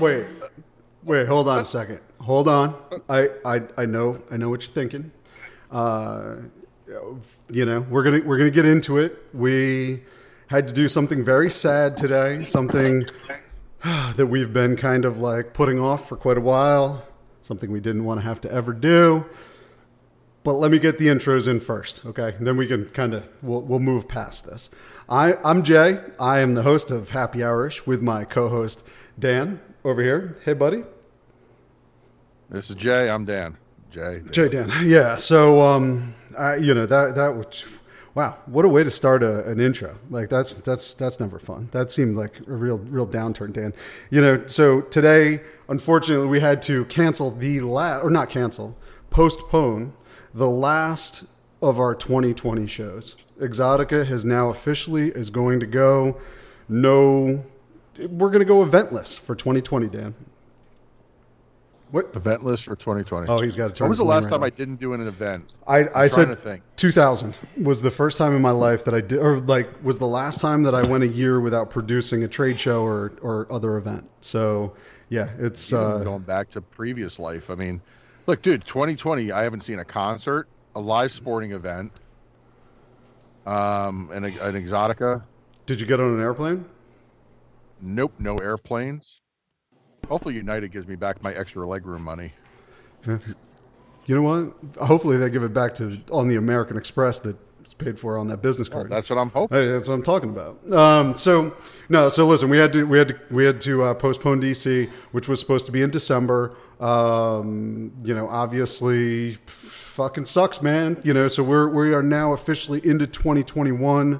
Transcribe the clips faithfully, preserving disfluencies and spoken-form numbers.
Wait, wait, hold on a second. Hold on. I, I, I know, I know what you're thinking. Uh, you know, we're gonna we're gonna get into it. We had to do something very sad today. Something that we've been kind of like putting off for quite a while. Something we didn't want to have to ever do. But let me get the intros in first, okay? And then we can kind of we'll we'll move past this. I I'm Jay. I am the host of Happy Hour-ish with my co-host Dan over here. Hey, buddy. This is Jay. I'm Dan. Jay. Jay Dan. Yeah. So um, I, you know that that was, wow, what a way to start a, an intro. Like that's that's that's never fun. That seemed like a real real downturn, Dan. You know. So today, unfortunately, we had to cancel the last, or not cancel, postpone the last of our twenty twenty shows. Exotica has now officially is going to go no, we're going to go eventless for twenty twenty, Dan. What? Eventless for twenty twenty. Oh, he's got to turn. When was the last right time on. I didn't do an event? I, I said to think. two thousand was the first time in my life that I did, or like was the last time that I went a year without producing a trade show or, or other event. So yeah, it's Even uh, going back to previous life. I mean, look, dude, twenty twenty, I haven't seen a concert, a live sporting event, um, and a, an Exotica. Did you get on an airplane? Nope, no airplanes. Hopefully United gives me back my extra legroom money. You know what? Hopefully they give it back to on the American Express that it's paid for on that business card. Well, that's what I'm hoping. Hey, that's what I'm talking about. Um, so no, so listen, we had to we had to we had to uh, postpone D C, which was supposed to be in December. Um, you know, obviously, fucking sucks, man. You know, so we're we are now officially into twenty twenty-one.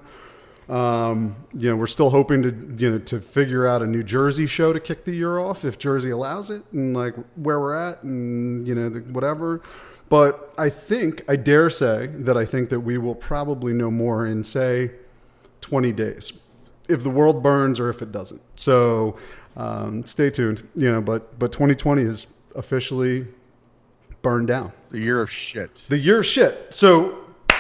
Um, you know, we're still hoping to, you know, to figure out a New Jersey show to kick the year off if Jersey allows it and like where we're at and, you know, the, whatever. But I think, I dare say that I think that we will probably know more in, say, twenty days if the world burns or if it doesn't. So um, stay tuned, you know, but, but twenty twenty is officially burned down. The year of shit. The year of shit. So...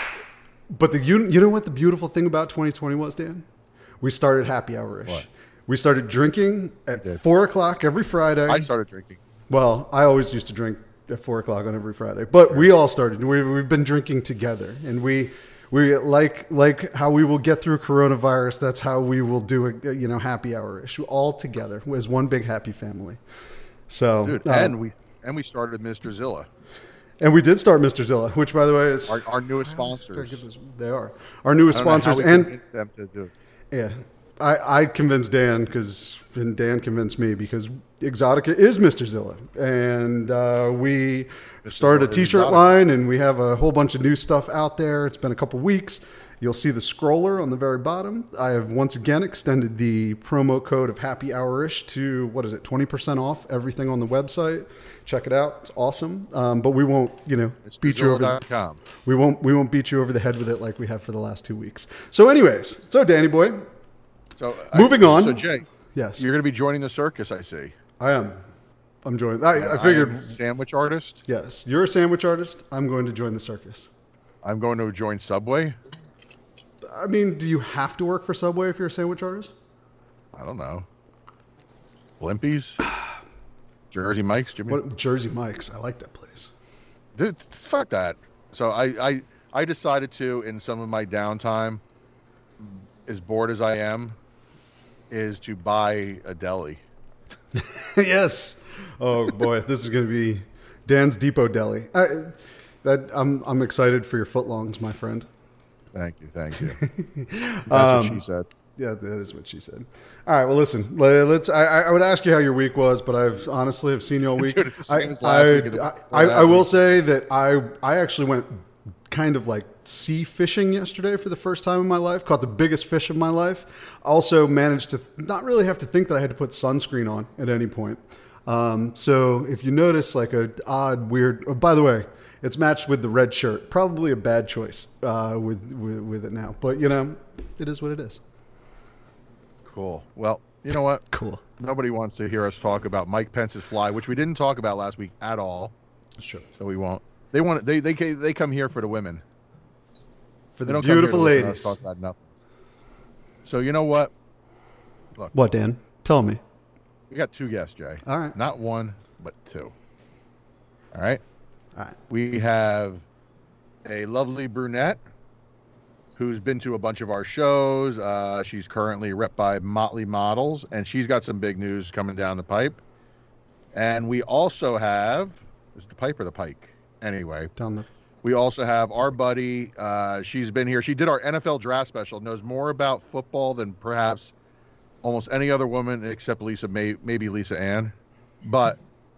But the you, you know what the beautiful thing about twenty twenty was, Dan? We started Happy Hour-ish. What? We started drinking at four o'clock every Friday. I started drinking. Well, I always used to drink at four o'clock on every Friday. But we all started. We, we've been drinking together. And we, we like like how we will get through coronavirus, that's how we will do a you know Happy Hour-ish. All together as one big happy family. So, Dude, uh, and we and we started Mister Zilla. And we did start Mister Zilla, which, by the way, is our, our newest sponsors. This, they are our newest I don't know sponsors, how we and convinced them to do it. yeah, I, I convinced Dan because and Dan convinced me because Exotica is Mister Zilla, and uh, we started a T-shirt Exotica line, and we have a whole bunch of new stuff out there. It's been a couple weeks. You'll see the scroller on the very bottom. I have once again extended the promo code of Happy Hour-ish to, what is it, twenty percent off everything on the website. Check it out. It's awesome. Um, but we won't, you know, It's beat you over. com. We won't we won't beat you over the head with it like we have for the last two weeks. So anyways, so Danny boy, So moving I, on. So Jay, Yes, you're going to be joining the circus, I see. I am. I'm joining. I, I I figured. am a sandwich artist. Yes, you're a sandwich artist. I'm going to join the circus. I'm going to join Subway. I mean, do you have to work for Subway if you're a sandwich artist? I don't know. Blimpies. Jersey Mike's. Jimmy. What, Jersey Mike's. I like that place. Dude, fuck that. So I, I, I decided to, in some of my downtime, as bored as I am, is to buy a deli. Yes. Oh boy, this is going to be Dan's Depot Deli. I, that I'm I'm excited for your footlongs, my friend. Thank you, thank you. That's Um, what she said. Yeah, that is what she said. All right, well, listen. let- Let's. I, I would ask you how your week was, but I've honestly have seen you all week. Dude, it's the same I, as last I, week and the I, week before I, that I will week. say that I I actually went kind of like sea fishing yesterday for the first time in my life. Caught the biggest fish of my life. Also managed to not really have to think that I had to put sunscreen on at any point. Um, so if you notice like a odd, weird. Oh, by the way, it's matched with the red shirt. Probably a bad choice uh, with, with with it now, but you know, it is what it is. Cool. Well, you know what? Cool. Nobody wants to hear us talk about Mike Pence's fly, which we didn't talk about last week at all. Sure. So we won't. They want. They they they come here for the women. For They the don't come here beautiful to listen to ladies. us talk about nothing. So you know what? What, Dan? Tell me. We got two guests, Jay. All right. Not one, but two. All right. All right. We have a lovely brunette who's been to a bunch of our shows. Uh, she's currently rep by Motley Models, and she's got some big news coming down the pipe. And we also have, is it the pipe or the pike? Anyway, Down the. we also have our buddy. Uh, she's been here. She did our N F L draft special, knows more about football than perhaps almost any other woman except Lisa, May, maybe Lisa Ann. But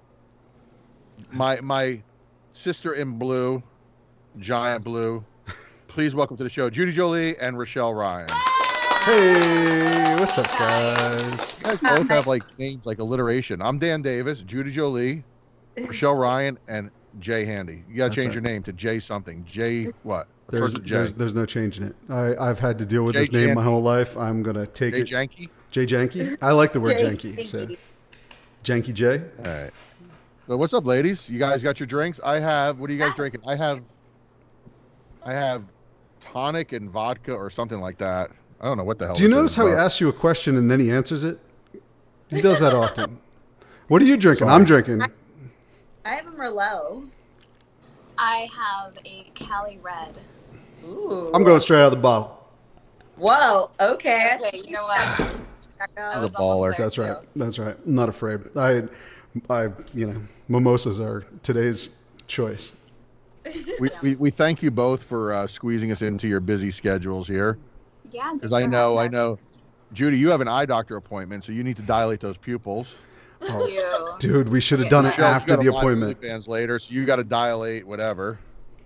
my my sister in blue, giant blue, please welcome to the show, Judy Jolie and Rochelle Ryan. Hey, what's up, guys? You guys both have like names like alliteration. I'm Dan Davis, Judy Jolie, Rochelle Ryan, and Jay Handy. You got to That's change right. your name to Jay something. Jay what? There's, First of Jay. there's there's no changing it. I, I've had to deal with Jay this name Jan- my whole life. I'm gonna take Jay it. Janky. Jay Janky. I like the word Jay janky. So Janky. Janky J. All right. So what's up, ladies? You guys got your drinks? I have. What are you guys Yes. drinking? I have. I have tonic and vodka or something like that. I don't know what the hell. Do you this notice is, how he but- asks you a question and then he answers it? He does that often. What are you drinking? Sorry. I'm drinking. I have a Merlot. I have a Cali Red. Ooh. I'm going straight out of the bottle. Whoa. Okay. I Okay, see you know what? I that. was The almost baller. there, That's right. too. That's right. I'm not afraid. I, I, you know, mimosas are today's choice. We, we, we thank you both for uh, squeezing us into your busy schedules here. Yeah, Because thanks I for know, I having us. know, Judy, you have an eye doctor appointment, so you need to dilate those pupils. Oh, You. dude, we should have Yeah. done it Michelle's Michelle's after got the a live appointment. OnlyFans later, so you got to dilate whatever.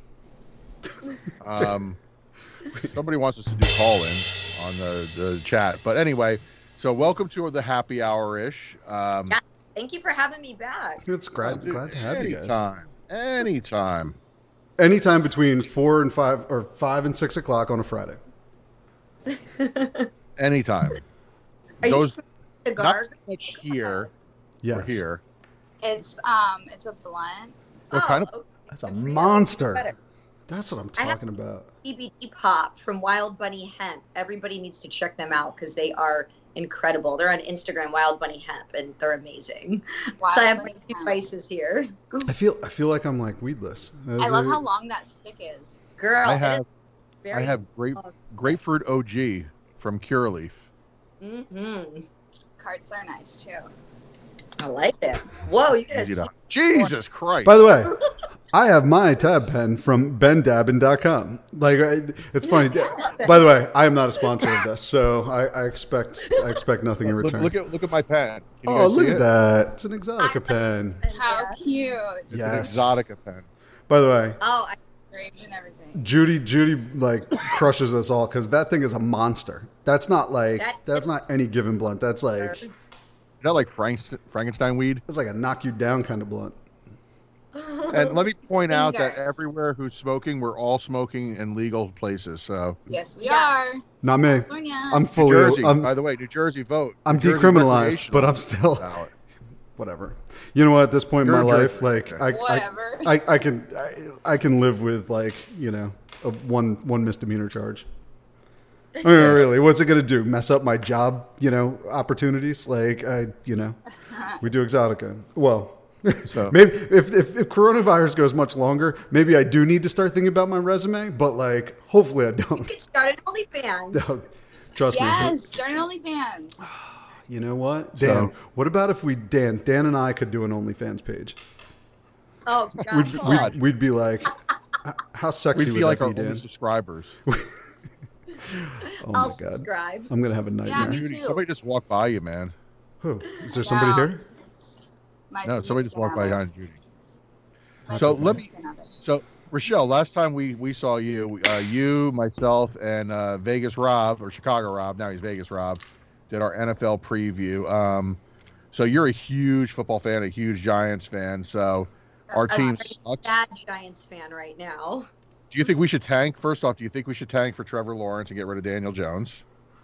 Um, somebody wants us to do call-ins on the, the chat, but anyway, so welcome to the happy hour-ish. Um, Yeah. Thank you for having me back. It's glad, dude, glad to have you guys. anytime, anytime. Anytime between four and five, or five and six o'clock on a Friday. Anytime. Are Those you not cigars? so much here Yes, or here. It's um, it's a blunt. What kind of? oh, that's a good for you. monster. Better. That's what I'm I have- talking about. C B D Pop from Wild Bunny Hemp. Everybody needs to check them out because they are incredible. They're on Instagram, Wild Bunny Hemp, and they're amazing. Wild so I have Bunny my two Hemp. prices here. I feel, I feel like I'm like weedless. As I love a- how long that stick is. Girl, I it have is very I have grape grapefruit O G from Curaleaf. Mm-hmm. Carts are nice too. I like it. Whoa, you Easy guys. to- Jesus Christ! By the way, I have my tab pen from ben dabbin dot com. Like, I- it's funny. By the way, I am not a sponsor of this, so I, I expect I expect nothing in look, return. look at look at my pen. Can you Oh, guys look see at it? that! It's an Exotica pen. How Yeah. cute. It's Yes. an Exotica pen. By the way, Oh, I, Grapes and everything. Judy, Judy, like crushes us all because that thing is a monster. That's not like That that's is- not any given blunt. That's like Is that like Frank, Frankenstein weed? it's like a knock you down kind of blunt. And let me point out that Finger. everywhere who's smoking, we're all smoking in legal places. So Yes, we Yes. are. Not me. California. I'm New fully. Jersey, I'm, by the way, New Jersey vote. I'm New Jersey decriminalized, but I'm recreational still ballot. whatever. You know what? At this point in You're my in life, Jersey. like I, I, Whatever. I, I can, I, I can live with like you know a one one misdemeanor charge. I mean, really, what's it gonna do? Mess up my job? You know, opportunities? Like I, you know, we do Exotica. Well. So Maybe if, if if coronavirus goes much longer, maybe I do need to start thinking about my resume. But like, hopefully I don't. you started OnlyFans. Trust Yes, starting OnlyFans. me. You know what, Dan? So- What about if we Dan Dan and I could do an OnlyFans page? Oh, God. We'd God. we'd, we'd be like, h- how sexy we would feel like that our be, only Dan? subscribers. Oh my I'll god, subscribe. I'm gonna have a nightmare. Yeah, me Judy, too. somebody just walked by you, man. Who is there? Somebody No, here? it's my No, somebody just significant walked by other. behind Judy. My So let me- significant other. So Rochelle, last time we we saw you, uh, you, myself, and uh, Vegas Rob or Chicago Rob. Now he's Vegas Rob. Did our N F L preview. Um, so you're a huge football fan, a huge Giants fan. So our I'm team a sucks. bad Giants fan right now. Do you think we should tank? First off, do you think we should tank for Trevor Lawrence and get rid of Daniel Jones?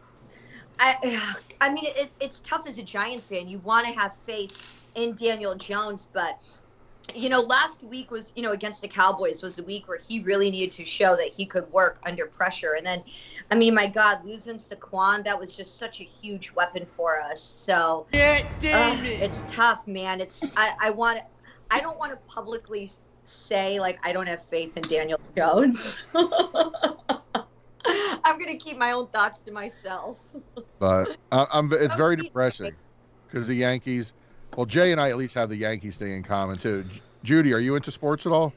I, I mean, it, it's tough as a Giants fan. You want to have faith in Daniel Jones, but you know, last week was, you know, against the Cowboys was the week where he really needed to show that he could work under pressure. And then, I mean, my God, losing Saquon, that was just such a huge weapon for us. So uh, it's tough, man. It's I, I want I don't want to publicly say like I don't have faith in Daniel Jones. I'm gonna keep my own thoughts to myself. But uh, I'm. It's very depressing because the Yankees. Well, Jay and I at least have the Yankees thing in common too. J- Judy, are you into sports at all?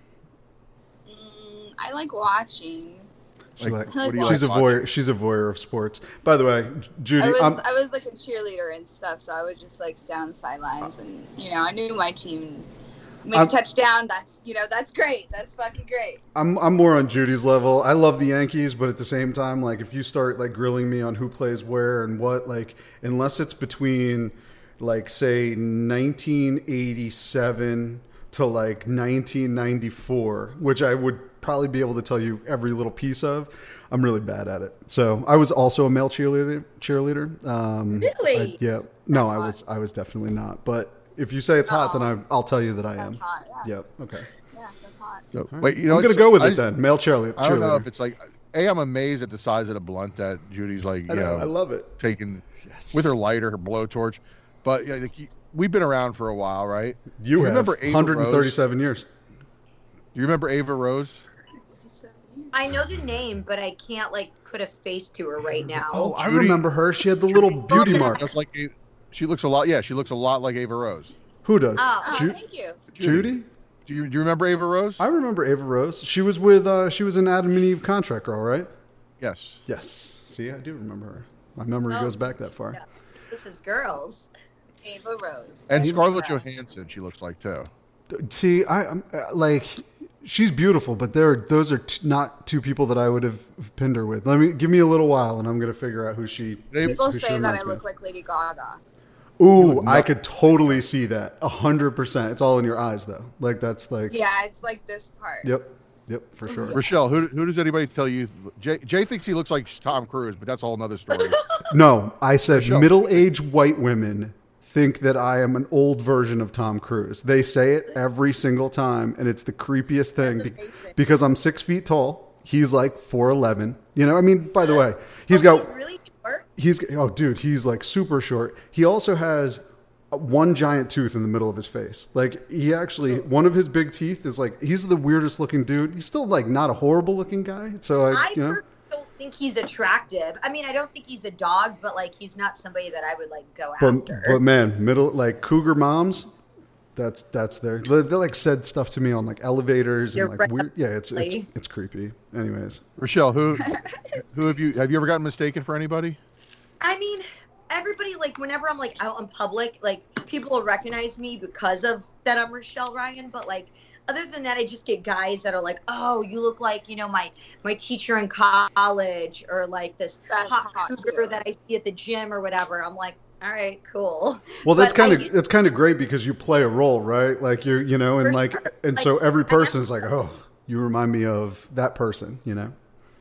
Mm, I like watching. She Like, like- what do you she's a like voyeur. watching? She's a voyeur of sports. By the way, Judy, I was I'm, I was like a cheerleader and stuff, so I would just like stay on the sidelines, and you know I knew my team make I'm- a touchdown. That's you know that's great. That's fucking great. I'm I'm more on Judy's level. I love the Yankees, but at the same time, like if you start like grilling me on who plays where and what, like unless it's between like say nineteen eighty-seven to like nineteen ninety-four, which I would probably be able to tell you every little piece of, I'm really bad at it. So I was also a male cheerleader. Cheerleader. Um, Really? I- yeah. No, I was I was definitely not. But if you say it's hot, then I, I'll tell you that I am. That's hot. Yeah. Yep. Okay. Yeah, that's hot. So, wait, you know, I'm gonna it's- go with I it just- then. Male cheerleader. I don't know cheerleader. if it's like. A, I'm amazed at the size of the blunt that Judy's like, you I know, know, I love it. taking Yes. with her lighter, her blowtorch. But yeah, like, you- we've been around for a while, right? You, You have remember Ava one hundred thirty-seven years. Do you remember Ava Rose? So, I know the name, but I can't like put a face to her right now. Oh, I Judy- remember her. She had the little beauty Judy- mark. Just like A- she looks a lot. Yeah, she looks a lot like Ava Rose. Who does? Oh. oh, Ju- thank you. Judy? Do you do you remember Ava Rose? I remember Ava Rose. She was with. Uh, she was in Adam and Eve Contract Girl, right? Yes. Yes. See, I do remember her. My memory Oh. goes back that far. Yeah. This is girls. Ava Rose. And Ava Scarlett Rose. Johansson, she looks like too. See, I I'm, uh, like. She's beautiful, but there, those are t- not two people that I would have pinned her with. Let me give me a little while, and I'm gonna figure out who she. They, People who she say that reminds I me look of. like Lady Gaga. Ooh, look I nut- could totally see that. A hundred percent. It's all in your eyes, though. Like that's like. Yeah, it's like this part. Yep. Yep. For sure. Rochelle, who who does anybody tell you? Jay, Jay thinks he looks like Tom Cruise, but that's a whole nother story. No, I said Michelle. middle-aged white women think that I am an old version of Tom Cruise. They say it every single time, and it's the creepiest thing That's be- amazing. because I'm six feet tall. He's like four eleven. You know, I mean, by the way, he's Oh, got he's really short. he's oh dude, he's like super short. He also has one giant tooth in the middle of his face. Like he actually one of his big teeth is like he's the weirdest looking dude. He's still like not a horrible looking guy. So I, I you know. personally don't think he's attractive. I mean, I don't think he's a dog, but like he's not somebody that I would like go But, after. but man, middle like cougar moms, that's that's their they, they like said stuff to me on like elevators and You're like weird. Yeah, it's it's right. it's creepy. Anyways, Rochelle, who who have you have you ever gotten mistaken for anybody? I mean, everybody like whenever I'm like out in public, like people will recognize me because of that I'm Rochelle Ryan. But like other than that, I just get guys that are like, "Oh, you look like you know my my teacher in college," or like this That's hot hot, cougar too. that I see at the gym or whatever. I'm like, all right, cool. well, that's But I kind of get- that's kind of great because you play a role, right? Like you're you know, and For like sure. and Like, so every I person am- is like, oh, you remind me of that person, you know.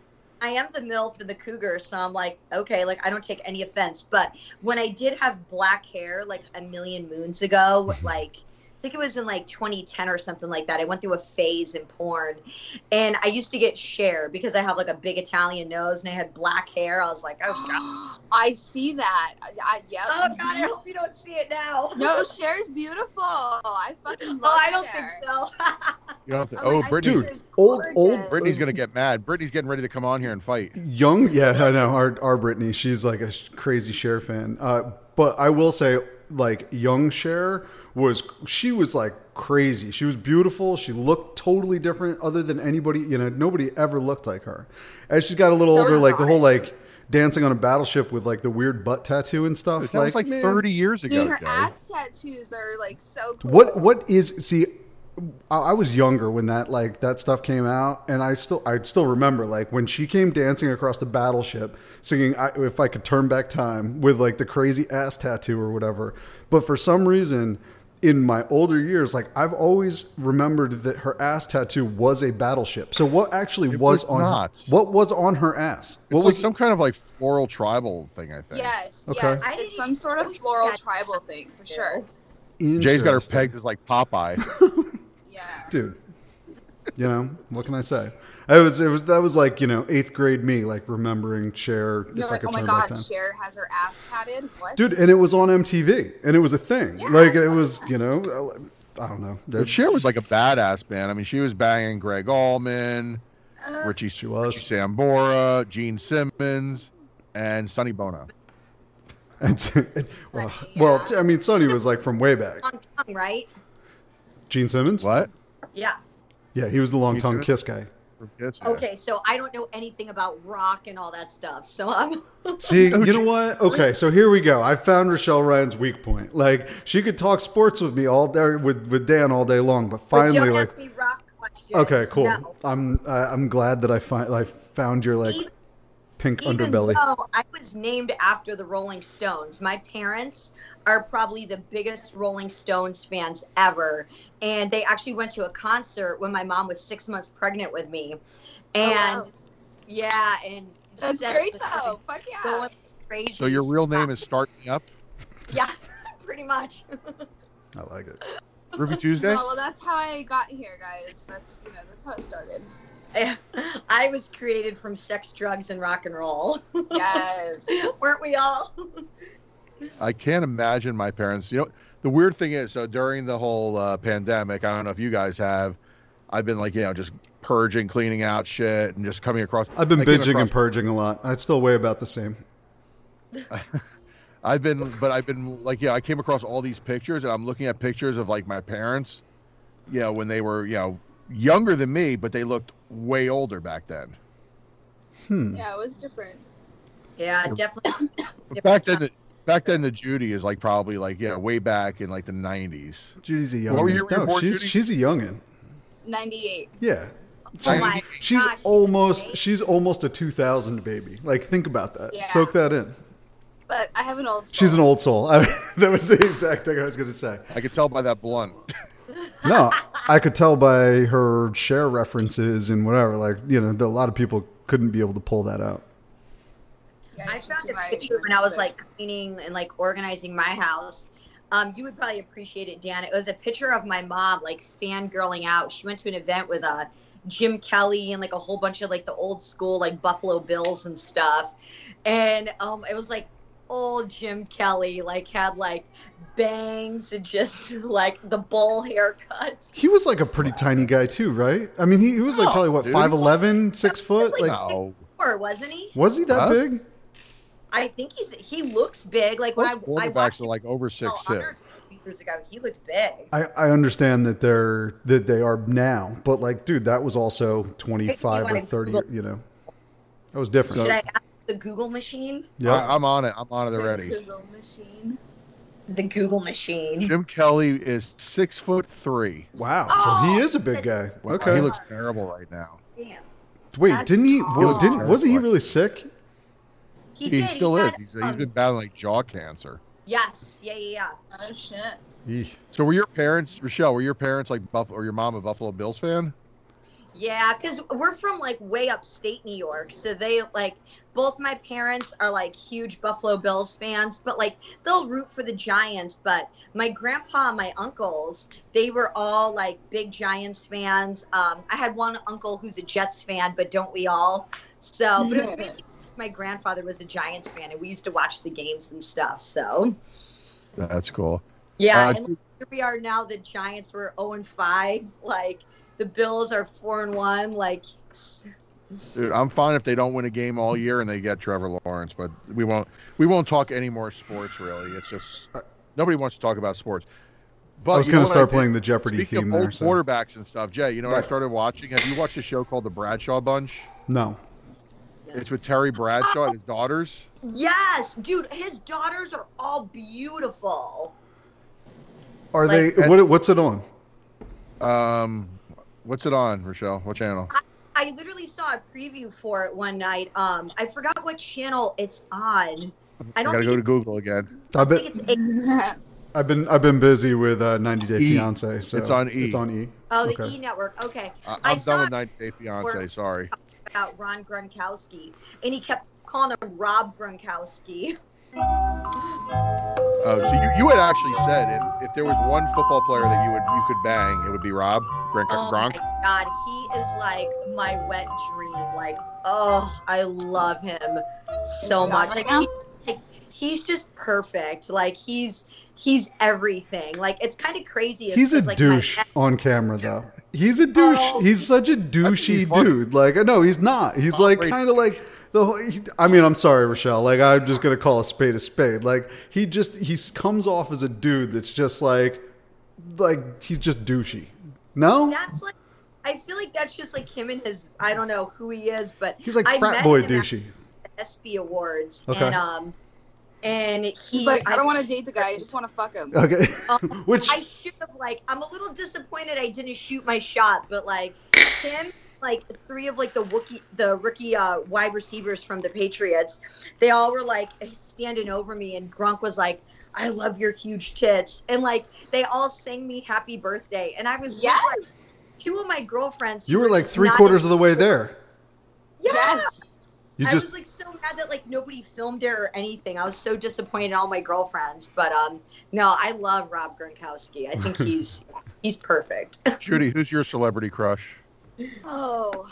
I am the MILF and the cougar, so I'm like, okay, like I don't take any offense. But when I did have black hair like a million moons ago, like I think it was in like twenty ten or something like that, I went through a phase in porn, and I used to get Cher because I have like a big Italian nose and I had black hair. I was like, oh god, I see that. I, I, yep. oh god, I hope you don't see it now. No, Cher's beautiful. I fucking love oh, I don't Cher. think so. You don't have to, I'm oh, like, I Brittany. think Dude, Cher's old- old- gorgeous. Brittany's gonna get mad. Brittany's getting ready to come on here and fight. Young, yeah, I know. Our our Brittany, she's like a sh- crazy Cher fan. Uh, but I will say, like young Cher was, she was like crazy. She was beautiful. She looked totally different, other than anybody. You know, nobody ever looked like her. As she got a little So older, like the hot. whole like dancing on a battleship with like the weird butt tattoo and stuff. That was like man, thirty years ago. Dude, her Jay. ass tattoos are like so cool. What what is see? I I was younger when that like that stuff came out, and I still I still remember like when she came dancing across the battleship, singing I, "If I Could Turn Back Time" with like the crazy ass tattoo or whatever. But for some reason, in my older years, like I've always remembered that her ass tattoo was a battleship. So what actually It was, was on not. Her, what was on her ass? It's What like was some kind of like floral tribal thing, I think. Yes, Okay. yes. I didn't It's some sort of even- floral Yeah. tribal thing for sure. Jay's got her Interesting. pegged as like Popeye. Yeah. Dude, you know, what can I say? I was, it was, that was like, you know, eighth grade me, like remembering Cher. You're if like, I could oh my turn god, back time. Cher has her ass tatted. What? Dude, and it was on M T V, and it was a thing. Yeah. Like, it was, you know, I don't know. But Cher was like a badass band. I mean, she was banging Greg Allman, Uh, Richie, She was. Richie Sambora, Gene Simmons, and Sonny Bono. And, well, Sonny, well, yeah. I mean, Sonny was like from way back. Long tongue, right? Gene Simmons? What? Yeah. Yeah, he was the long Gene tongue Simmons? kiss guy. From Kiss, yeah. Okay, so I don't know anything about rock and all that stuff. So I'm See, Oh, you know geez. what? Okay, so here we go. I found Rochelle Ryan's weak point. Like, she could talk sports with me all day, with, with Dan all day long, but but finally, don't like, ask me rock questions. okay, cool. No. I'm uh, I'm glad that I find I found your like Even- pink Even underbelly. though I was named after the Rolling Stones, my parents are probably the biggest Rolling Stones fans ever. And they actually went to a concert when my mom was six months pregnant with me. And Oh, wow. yeah, and That's Seth great was though. Fuck yeah. going crazy. So your real name is Start Me Up? Yeah, pretty much. I like it. Ruby Tuesday? No, well, that's how I got here, guys. That's you know, that's how it started. I was created from sex, drugs, and rock and roll. Yes. Weren't we all? I can't imagine my parents. You know, the weird thing is, so during the whole uh, pandemic, I don't know if you guys have, I've been like, you know, just purging, cleaning out shit, and just coming across. I've been I came binging and across- purging a lot. I'd still weigh about the same. I've been, but I've been like, yeah, I came across all these pictures, and I'm looking at pictures of like my parents, you know, when they were, you know, younger than me, but they looked way older back then. Hmm. Yeah, it was different. Yeah, definitely. But back then, the, back then the Judy is like probably like yeah, way back in like the nineties. Judy's a What were youngin. you- were you No, born, she's Judy? she's a youngin. ninety-eight. Yeah. Oh my She's gosh, almost okay. she's almost a two thousand baby. Like, think about that. Yeah. Soak that in. But I have an old soul. She's an old soul. I, that was the exact thing I was going to say. I could tell by that blunt. No, I could tell by her share references and whatever. Like, you know, a lot of people couldn't be able to pull that out. Yeah, I you should found see a my- picture when I was like cleaning and like organizing my house. Um, you would probably appreciate it, Dan. It was a picture of my mom like fangirling out. She went to an event with uh, Jim Kelly and like a whole bunch of like the old school like Buffalo Bills and stuff. And um, it was like old Jim Kelly, like had like bangs and just like the bowl haircuts. He was like a pretty tiny guy too, right? I mean, he, he was like No, probably what dude. five eleven, six foot. like- Like, No. Or wasn't he? was he that Huh? big? I think he's he looks big. Like when I, Most I quarterbacks watched are like over six Phil two. Honors a few years ago, he looked big. I, I understand that they're that they are now, but like, dude, that was also twenty five or wanna thirty. Google- You know, that was different. Should I ask the Google machine? Yeah. I, I'm on it. I'm on it The already. Google machine. The Google machine. Jim Kelly is six foot three. Wow. Oh, So he is a big guy. Wow, Okay. He looks terrible right now. Damn. Wait, That's didn't he? tall. Well, didn't wasn't he really sick? He, He, did. still he is. had, He's, he's um, been battling like jaw cancer. Yes. Yeah, yeah, yeah. Oh shit. Eesh. So were your parents, Rochelle? Were your parents like Buff or your mom a Buffalo Bills fan? Yeah, because we're from like way upstate New York. So they like, both my parents are like huge Buffalo Bills fans, but like they'll root for the Giants. But my grandpa and my uncles, they were all like big Giants fans. Um, I had one uncle who's a Jets fan, but don't we all? So, but it was really, my grandfather was a Giants fan and we used to watch the games and stuff. So, That's cool. yeah. Uh, and here we are now. The Giants were oh and five. Like, the Bills are four and one. Like, Dude, I'm fine if they don't win a game all year and they get Trevor Lawrence, but we won't. We won't talk any more sports. Really, it's just nobody wants to talk about sports. But I was you know going to what I start did? playing the Jeopardy Speaking theme of there. old So. quarterbacks and stuff, Jay, you know what I Right. started watching? Have you watched a show called The Bradshaw Bunch? No. It's with Terry Bradshaw and his daughters. yes, dude, his daughters are all beautiful. Are Like- they? What? What's it on? Um, what's it on, Rochelle? What channel? I literally saw a preview for it one night. Um, I forgot what channel it's on. I I don't gotta think, go to it, Google again. I I think bet it's A- I've been I've been busy with uh, ninety Day E. Fiance. So It's on E. It's on E. oh the Okay. E Network. Okay, I, I I'm saw done with it ninety Day Fiance. before. Sorry. about Ron Gronkowski, and he kept calling him Rob Gronkowski. Oh, so you, you had actually said if, if there was one football player that you would you could bang, it would be Rob Gronk. Oh my God, he is like my wet dream. Like, oh, I love him so Is he much. on right Like, now? he's, like, he's just perfect. Like he's he's everything. Like it's kind of crazy. He's a because, like, my douche ex- on camera, though. He's a douche. Oh. He's such a he's douchey funny. dude. Like, no, he's not. He's like Great. kind of like the. whole- he- I mean, I'm sorry, Rochelle. Like, I'm just gonna call a spade a spade. Like, he just he comes off as a dude that's just like, like he's just douchey. No, That's like. I feel like that's just like him and his. I don't know who he is, but he's like I frat met boy him at douchey. the ESPY Awards, Okay. and um, and he. He's like, I don't want to date the guy. I just want to fuck him. Okay, Um, which I should have like. I'm a little disappointed I didn't shoot my shot, but like him, like three of like the Wookie, the rookie uh, wide receivers from the Patriots, they all were like standing over me, and Gronk was like, "I love your huge tits," and like they all sang me happy birthday, and I was with, Yes. like, two of my girlfriends. you who were like just three not quarters of into the way sports. there. Yeah. Yes. You I just was like so mad that like nobody filmed it or anything. I was so disappointed in all my girlfriends. But um, no, I love Rob Gronkowski. I think he's he's perfect. Judy, who's your celebrity crush? Oh,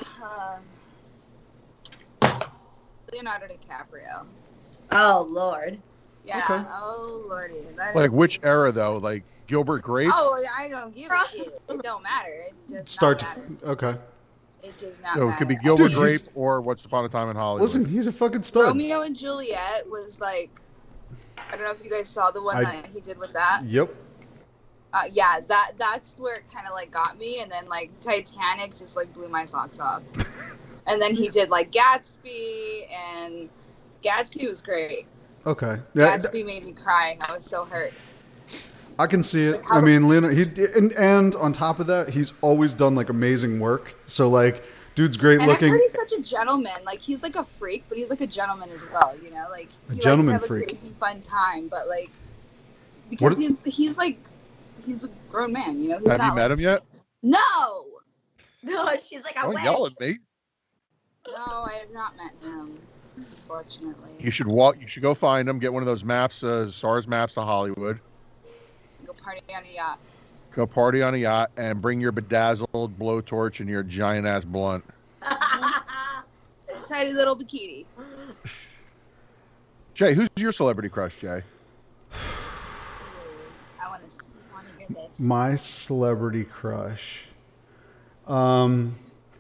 um, Leonardo DiCaprio. Oh Lord. Yeah. Okay. Oh lordy. That Like is which the- era though? Like Gilbert Grape? Oh, I don't give a shit. It don't matter. It does start. not matter. Okay, It does not So matter. it could be Gilbert Dude, Grape he's- or Once Upon a Time in Hollywood. listen, he's a fucking stud. Romeo and Juliet was like, I don't know if you guys saw the one I- that he did with that. Yep. Uh, yeah, that that's where it kind of like got me, and then like Titanic just like blew my socks off. And then he did like Gatsby, and Gatsby was great. Okay. Yeah, th- Gatsby made me cry. I was so hurt. I can see it. Like how I the- mean, Leonard. He and, and on top of that, he's always done like amazing work. So like, dude's great And I've looking. heard he's such a gentleman. Like he's like a freak, but he's like a gentleman as well. You know, like A he gentleman likes to have freak. a crazy fun time, but like because What- he's he's like he's a grown man. You know, he's Have not you met like, him yet? No, No, she's like I Don't wish. yell at me. no, I have not met him. Unfortunately, You should walk. You should go find him. Get one of those maps, uh, SARS maps to Hollywood. go party on a yacht. Go party on a yacht and bring your bedazzled blowtorch and your giant ass blunt. A tiny little bikini. Jay, who's your celebrity crush, Jay? I want to I want to hear this. My celebrity crush. Um,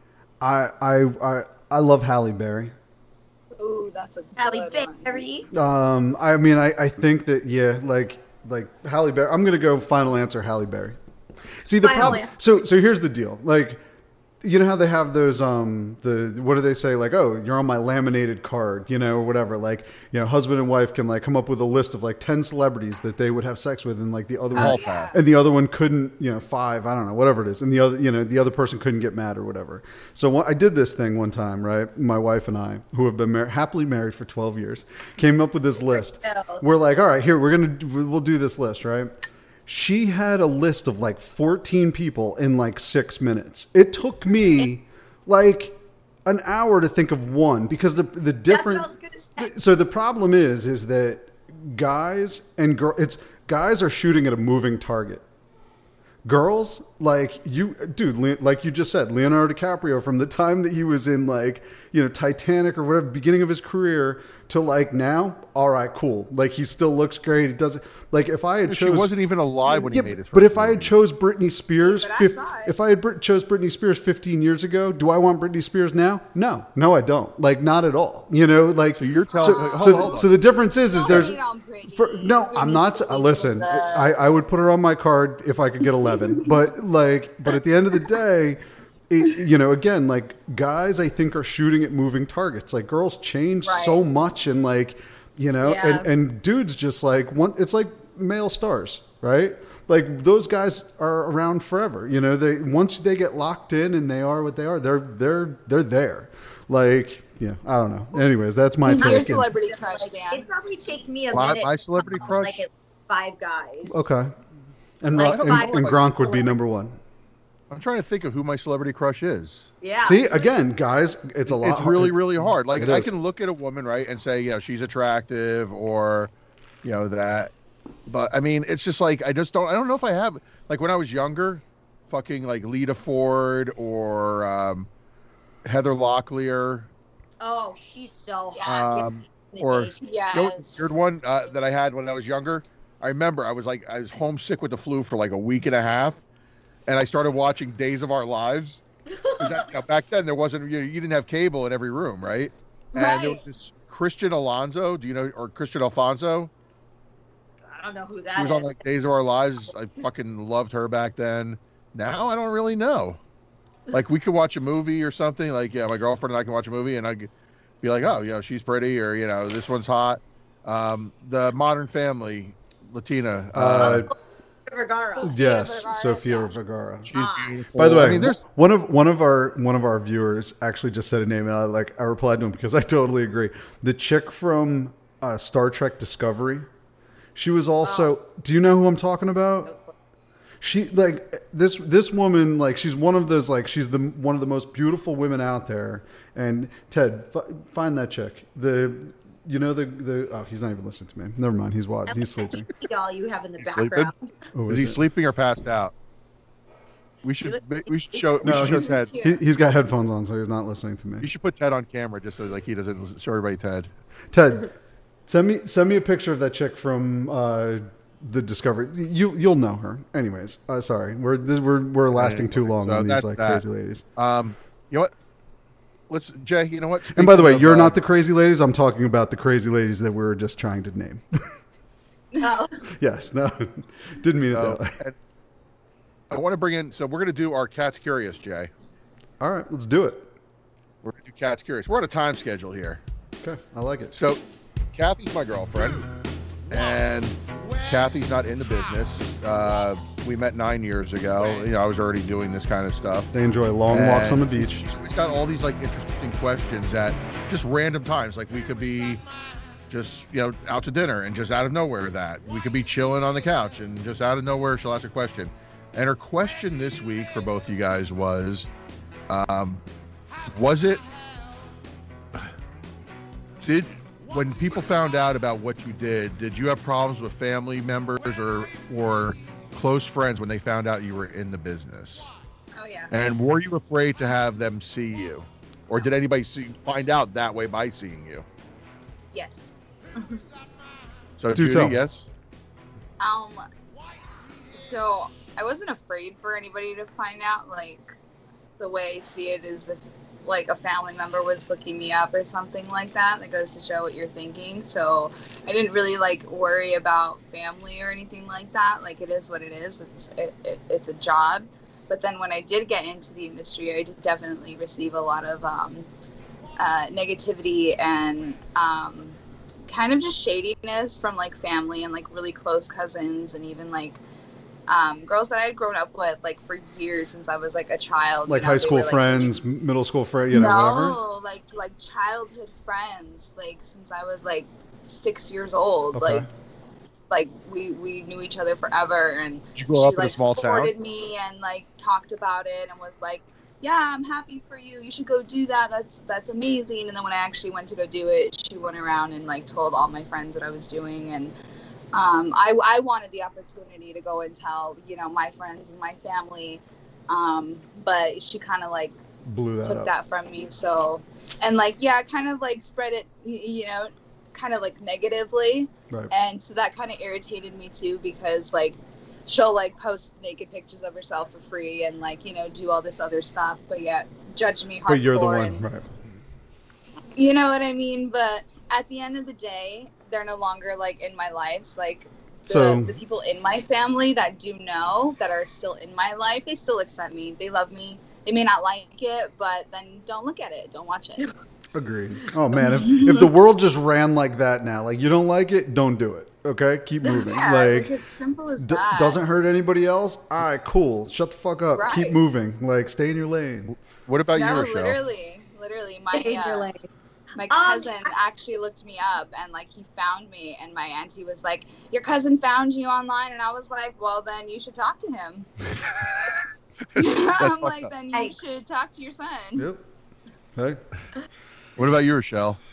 I I I I love Halle Berry. Ooh, that's a Halle good one. Berry. Um, I mean, I, I think that yeah, like like Halle Berry. I'm gonna go final answer Halle Berry. See the Final problem. answer. So so here's the deal. Like, you know how they have those um the what do they say like, oh, you're on my laminated card, you know, or whatever. Like, you know, husband and wife can like come up with a list of like ten celebrities that they would have sex with, and like the other Oh, one yeah. and the other one couldn't, you know, five, I don't know, whatever it is, and the other, you know, the other person couldn't get mad or whatever. So one- I did this thing one time, right? My wife and I, who have been mar- happily married for twelve years, came up with this list. We're like, all right, here we're gonna do- we'll do this list, right? She had a list of like fourteen people in like six minutes. It took me like an hour to think of one because the the different. That's what I was gonna say. So the problem is, is that guys and girl, it's guys are shooting at a moving target. Girls, like you, dude, Le- like you just said, Leonardo DiCaprio, from the time that he was in like, you know, Titanic or whatever, beginning of his career to like now, all right, cool. Like he still looks great. He does it. Like if I had She chose, wasn't even alive when yeah, he made his first but if I had movie. chose Britney Spears, Yeah, but I fif- saw it. if I had Brit- chose Britney Spears fifteen years ago, do I want Britney Spears now? No, no, I don't. Like not at all. You know, like So you're telling- So, hold so, on, hold on. so the difference is, is Don't there's hate on Britney. for, no, I'm Britney's not. the Uh, listen, the- I, I would put her on my card if I could get eleven. But like, but at the end of the day, it, you know, again, like guys, I think are shooting at moving targets. Like girls change Right. so much, and like, you know, Yeah. and and dudes just like one. It's like male stars, right? Like those guys are around forever. You know, they once they get locked in and they are what they are, they're they're they're there. Like, yeah, I don't know. Anyways, that's my Who's your take. celebrity crush, Like, Dan? it'd probably take me a My- minute. my to celebrity count, crush? Like at five guys. Okay. And, Like Ro- five and, and or Gronk would be celebrities. number one. I'm trying to think of who my celebrity crush is. Yeah. See, again, guys, it's a lot. It's really, hard- really hard. Like It I is. can look at a woman, right, and say, you know, she's attractive, or you know that. But I mean, it's just like I just don't. I don't know if I have like when I was younger, fucking like Lita Ford or um, Heather Locklear. Oh, she's so hot. Um, or Yes. you know, Yes. third one uh, that I had when I was younger. I remember I was like I was homesick with the flu for like a week and a half, and I started watching Days of Our Lives. 'Cause that, you know, back then there wasn't you, you didn't have cable in every room, right? And there was Right. this Christian Alonso. Do you know or Christian Alfonso? I don't know who She that was is. on like Days of Our Lives. I fucking loved her back then. Now I don't really know. Like we could watch a movie or something. Like yeah, my girlfriend and I can watch a movie, and I could be like, oh, you know, she's pretty, or you know, this one's hot. Um, the Modern Family, Latina. Uh, Uh, Vergara. yes, Vergara, Sofia yeah. Vergara. she's Ah. beautiful. By the way, I mean, there's one of one of our one of our viewers actually just said a name, and I like I replied to him because I totally agree. The chick from uh, Star Trek Discovery, she was also. Do you know who I'm talking about? She like this this woman like she's one of those like she's the one of the most beautiful women out there. And Ted, f- find that chick. The you know the the oh he's not even listening to me. Never mind. He's what he's sleeping. All you have in the He's sleeping? background. Oh, is is he it? sleeping or passed out? We should we should show we No, should show he's- Ted. Yeah. He, he's got headphones on, so he's not listening to You me. should put Ted on camera just so like he doesn't show everybody Ted. Ted, send me send me a picture of that chick from uh, the Discovery. You you'll know her. Anyways, uh, sorry, we're this, we're we're lasting too long So on these that's like that. crazy ladies. Um, you know what? Let's Jay. You know what? And by the way, Speaking you're of, uh, not the crazy ladies. I'm talking about the crazy ladies that we were just trying to name. Oh, Yes, no, didn't mean it uh, that way. and I want to bring in. So we're gonna do our Cat's Curious, Jay. All right, let's do it. We're gonna do Cat's Curious. We're on a time schedule here. Okay, I like it. So Kathy's my girlfriend, and Kathy's not in the business. Uh, we met nine years ago. You know, I was already doing this kind of stuff. They enjoy long walks on the And beach. She's always got all these like interesting questions at just random times. Like we could be just you know out to dinner and just out of nowhere that we could be chilling on the couch and just out of nowhere she'll ask a question. And her question this week for both you guys was, um, was it did when people found out about what you did, did you have problems with family members or or close friends when they found out you were in the business? Oh yeah. And were you afraid to have them see you? Or did anybody see find out that way by seeing you? Yes. So Do Judy, tell. yes? Um. So I wasn't afraid for anybody to find out. Like the way I see it is if like a family member was looking me up or something like that. That goes to show what you're thinking. So I didn't really like worry about family or anything like that. Like it is what it is. It's it, it, it's a job. But then when I did get into the industry, I did definitely receive a lot of um, uh, negativity and um, kind of just shadiness from like family and like really close cousins and even like um, girls that I had grown up with like for years since I was like a child. Like you know, high they school were, like, friends, really- middle school friends, you know, no, whatever. like like childhood friends, like since I was like six years old. Okay. Like like we we knew each other forever, and Did you grow she up in like a small town? supported me and like talked about it and was like, yeah, I'm happy for you, you should go do that, that's that's amazing. And then when I actually went to go do it, she went around and like told all my friends what I was doing. And um, I, I wanted the opportunity to go and tell, you know, my friends and my family, um, but she kind of like Blew that took up. that from me. So, and like, yeah, kind of like spread it, y- you know, kind of like negatively. Right. And so that kind of irritated me too, because like she'll like post naked pictures of herself for free and like, you know, do all this other stuff, but yet judge me hardcore. But you're the one, and- right? you know what I mean? But at the end of the day, they're no longer like in my lives. Like the, So- the people in my family that do know, that are still in my life, they still accept me. They love me. They may not like it, but then don't look at it. Don't watch it. Agreed. Oh man, if if the world just ran like that now, like you don't like it, don't do it. Okay, keep moving. Yeah, like, like it's simple as d- that. doesn't hurt anybody else. All right, cool. Shut the fuck up. Keep Right. moving. Like stay in your lane. What about No, you, Rochelle? literally, literally, my Danger uh, lane. my Um, cousin I- actually looked me up and like he found me, and my auntie was like, "Your cousin found you online," and I was like, "Well, then you should talk to him." That's I'm fucked like, up. "Then you Thanks. should talk to your son." Yep. Hey. What about you, Rochelle? Um,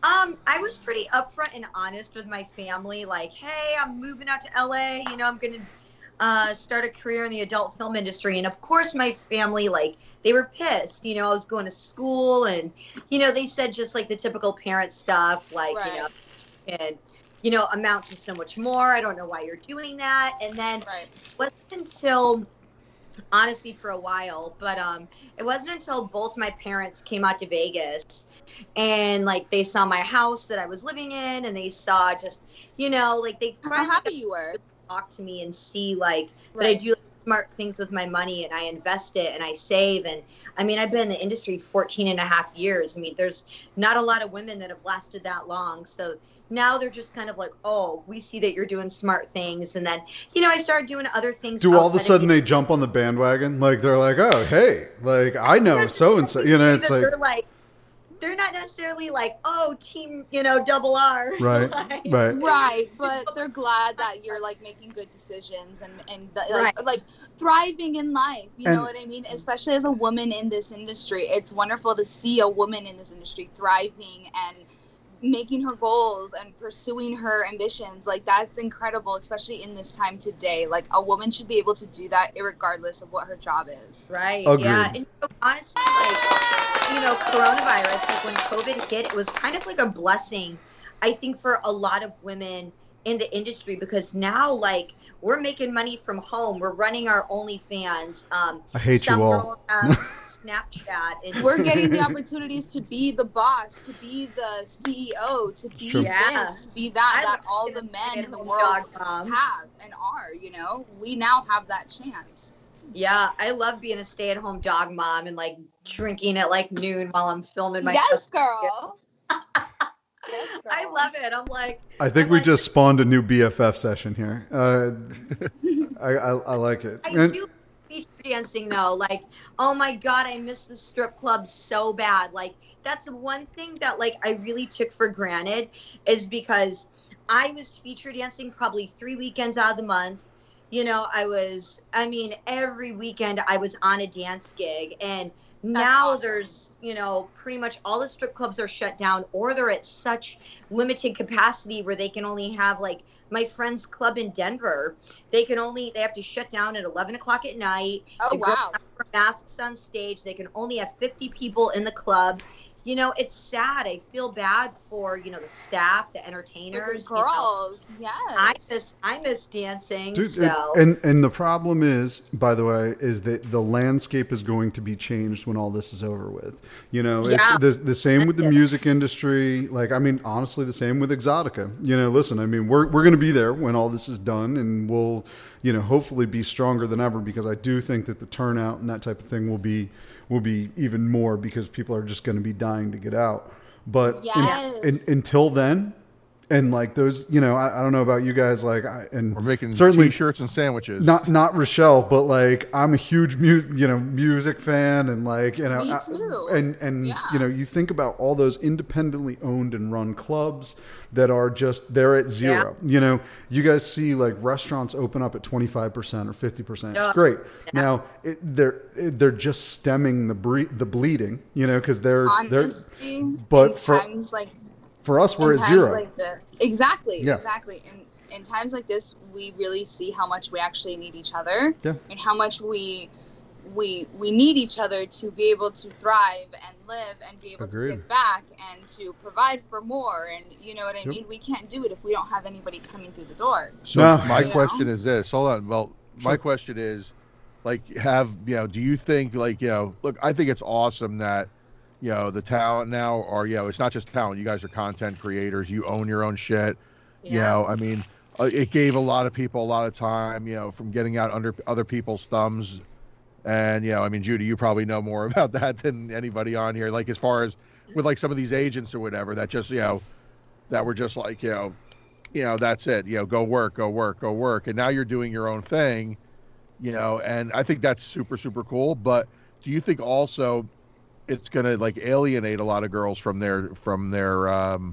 Um, I was pretty upfront and honest with my family. Like, hey, I'm moving out to L A. You know, I'm gonna uh, start a career in the adult film industry. And of course, my family, like, they were pissed. You know, I was going to school, and you know, they said just like the typical parent stuff, like, Right. you know, and you know, amount to so much more. I don't know why you're doing that. And then Right. it wasn't until, honestly, for a while, but um, it wasn't until both my parents came out to Vegas, and like they saw my house that I was living in, and they saw just, you know, like they How finally happy you were. talk to me and see like that I Right. do smart things with my money, and I invest it and I save. And I mean, I've been in the industry fourteen and a half years. I mean, there's not a lot of women that have lasted that long. So now they're just kind of like, oh, we see that you're doing smart things. And then, you know, I started doing other things. Do all of a outside sudden the- they jump on the bandwagon? Like they're like, oh, hey, like I know so and so. You know, it's like, they're like, they're not necessarily like, oh, team, you know, double R. right, Like, right. Right, but they're glad that you're like making good decisions and and the, like Right. like thriving in life. You And- know what I mean? Especially as a woman in this industry, it's wonderful to see a woman in this industry thriving and making her goals and pursuing her ambitions. Like that's incredible, especially in this time today. Like a woman should be able to do that regardless of what her job is. Right. Agreed. Yeah. And you know, honestly, like, you know, coronavirus, like when COVID hit, it was kind of like a blessing, I think, for a lot of women in the industry, because now, like, we're making money from home. We're running our OnlyFans. Um, I hate some you all. girls have Snapchat. And We're getting the opportunities to be the boss, to be the C E O, to be true. Yeah. this, to be that, I that love all being the a men in the stay-at-home world dog mom. have and are, you know? We now have that chance. Yeah, I love being a stay-at-home dog mom and like drinking at like noon while I'm filming my. Yes, custom- girl. Yes, girl. I love it. I'm like. I think I'm we like, just spawned a new B F F session here. Uh, I, I, I like it. I And- do love feature dancing though. Like, oh my god, I miss the strip club so bad. Like, that's the one thing that like I really took for granted, is because I was feature dancing probably three weekends out of the month. You know, I was. I mean, every weekend I was on a dance gig, and now awesome. there's, you know, pretty much all the strip clubs are shut down, or they're at such limited capacity where they can only have, like, my friend's club in Denver, they can only, they have to shut down at eleven o'clock at night. Oh, The girls wow. have to wear masks on stage. They can only have fifty people in the club. You know, it's sad. I feel bad for, you know, the staff, the For entertainers. the you know. girls, yes. I miss, I miss dancing. Dude, so. and and the problem is, by the way, is that the landscape is going to be changed when all this is over with. You know, Yeah. it's the, the same with the That's it. music industry. Like, I mean, honestly, the same with Exotica. You know, listen, I mean, we're we're going to be there when all this is done, and we'll, you know, hopefully be stronger than ever, because I do think that the turnout and that type of thing will be will be even more, because people are just going to be dying to get out. But in- Yes. in- until then. And like those, you know, I, I don't know about you guys, like, I, and We're making certainly t-shirts and sandwiches. not not Rochelle, but like I'm a huge music, you know, music fan, and like, you know, Me I- too. and and Yeah. you know, you think about all those independently owned and run clubs that are just they're at zero. You know, you guys see like restaurants open up at twenty-five percent or fifty percent. It's Yeah. great. Now it, they're they're just stemming the bre- the bleeding, you know, because they're they're Honestly, but in for- times like for us we're in at times zero. like the, exactly, Yeah. exactly. In in times like this, we really see how much we actually need each other, Yeah. and how much we we we need each other to be able to thrive and live and be able Agreed. to give back and to provide for more. And you know what I Yep. mean? We can't do it if we don't have anybody coming through the door. So No. my You question know? is this. Hold on. Well, my Sure. question is, like, have you know? Do you think, like, you know? Look, I think it's awesome that, you know, the talent now, or you know, it's not just talent. You guys are content creators. You own your own shit. You know, I mean, uh, it gave a lot of people a lot of time. You know, from getting out under other people's thumbs. And you know, I mean, Judy, you probably know more about that than anybody on here. Like, as far as with like some of these agents or whatever that just, you know, that were just like, you know, you know, that's it. You know, go work, go work, go work. And now you're doing your own thing, you know, and I think that's super, super cool. But do you think also it's going to like alienate a lot of girls from their, from their, um,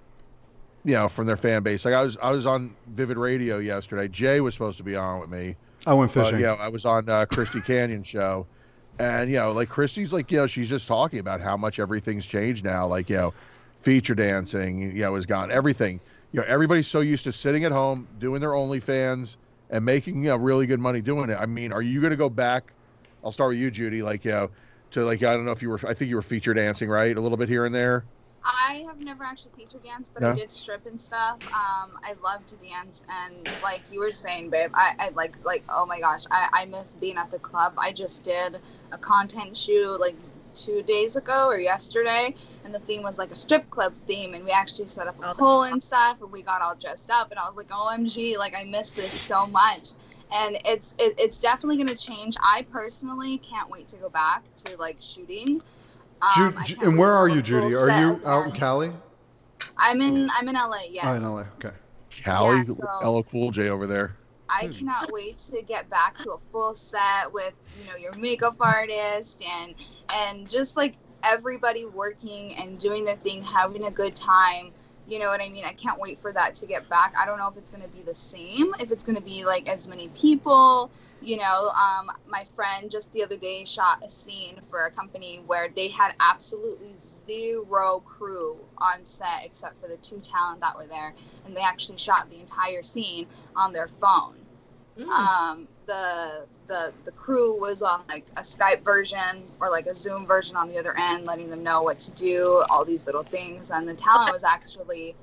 you know, from their fan base? Like I was, I was on Vivid Radio yesterday. Jay was supposed to be on with me. I went But, fishing. you know, I was on uh, Christy Canyon show, and you know, like Christy's like, you know, she's just talking about how much everything's changed now. Like, you know, feature dancing, you know, is gone. Everything, you know, everybody's so used to sitting at home doing their OnlyFans and making, you know, really good money doing it. I mean, are you going to go back? I'll start with you, Judy. Like, you know, to like, I don't know if you were, I think you were feature dancing, right? A little bit here and there. I have never actually feature danced, but No? I did strip and stuff. Um, I love to dance, and like you were saying, babe, I, I like like oh my gosh, I, I miss being at the club. I just did a content shoot like two days ago or yesterday, and the theme was like a strip club theme, and we actually set up a Oh, pole and stuff, and we got all dressed up, and I was like, O M G, like I miss this so much. And it's it, it's definitely going to change. I personally can't wait to go back to like shooting. Ju- Um, I Ju- can't and wait where to are go you, full Judy? Are set you again. out in Cali? I'm in I'm in L A. Yes. Oh, in L A. Okay. Cali, Yeah, so- L L Cool J over there. I cannot wait to get back to a full set with, you know, your makeup artist and and just like everybody working and doing their thing, having a good time. You know what I mean? I can't wait for that to get back. I don't know if it's going to be the same, if it's going to be like as many people. You know, um, my friend just the other day shot a scene for a company where they had absolutely zero crew on set except for the two talent that were there, and they actually shot the entire scene on their phone. Mm. Um, the the the crew was on like a Skype version or like a Zoom version on the other end, letting them know what to do, all these little things, and the talent was actually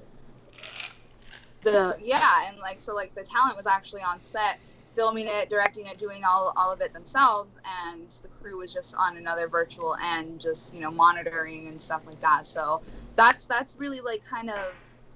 the yeah, and like so like the talent was actually on set, filming it, directing it, doing all all of it themselves, and the crew was just on another virtual end, just you know monitoring and stuff like that. So that's that's really like kind of,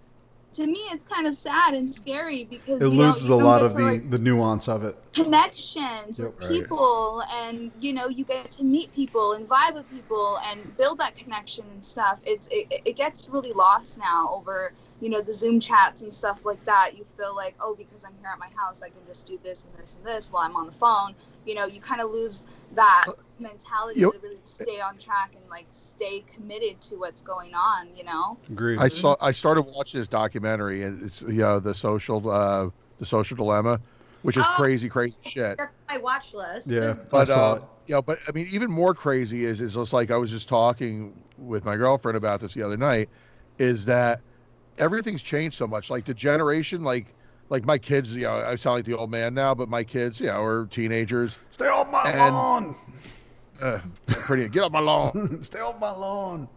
to me, it's kind of sad and scary because It you know, loses you a don't lot get of to, the, like, the nuance of it. connections Yep. with Right. people, and you know you get to meet people and vibe with people and build that connection and stuff. It's it, it gets really lost now over you know the Zoom chats and stuff like that. You feel like, oh, because I'm here at my house, I can just do this and this and this while I'm on the phone. You know, you kind of lose that mentality You- to really stay on track and like stay committed to what's going on. You know. Agreed. I saw. I started watching this documentary, and it's you know the social, uh, the social dilemma, which is Oh. crazy, crazy shit. That's my watch list. yeah, But I saw uh, it. you know, but I mean, even more crazy is is just like I was just talking with my girlfriend about this the other night, is that everything's changed so much. Like the generation, like like my kids, you know, I sound like the old man now, but my kids, you know, are teenagers. Stay off my and- lawn. Uh, pretty get off my lawn. Stay off my lawn.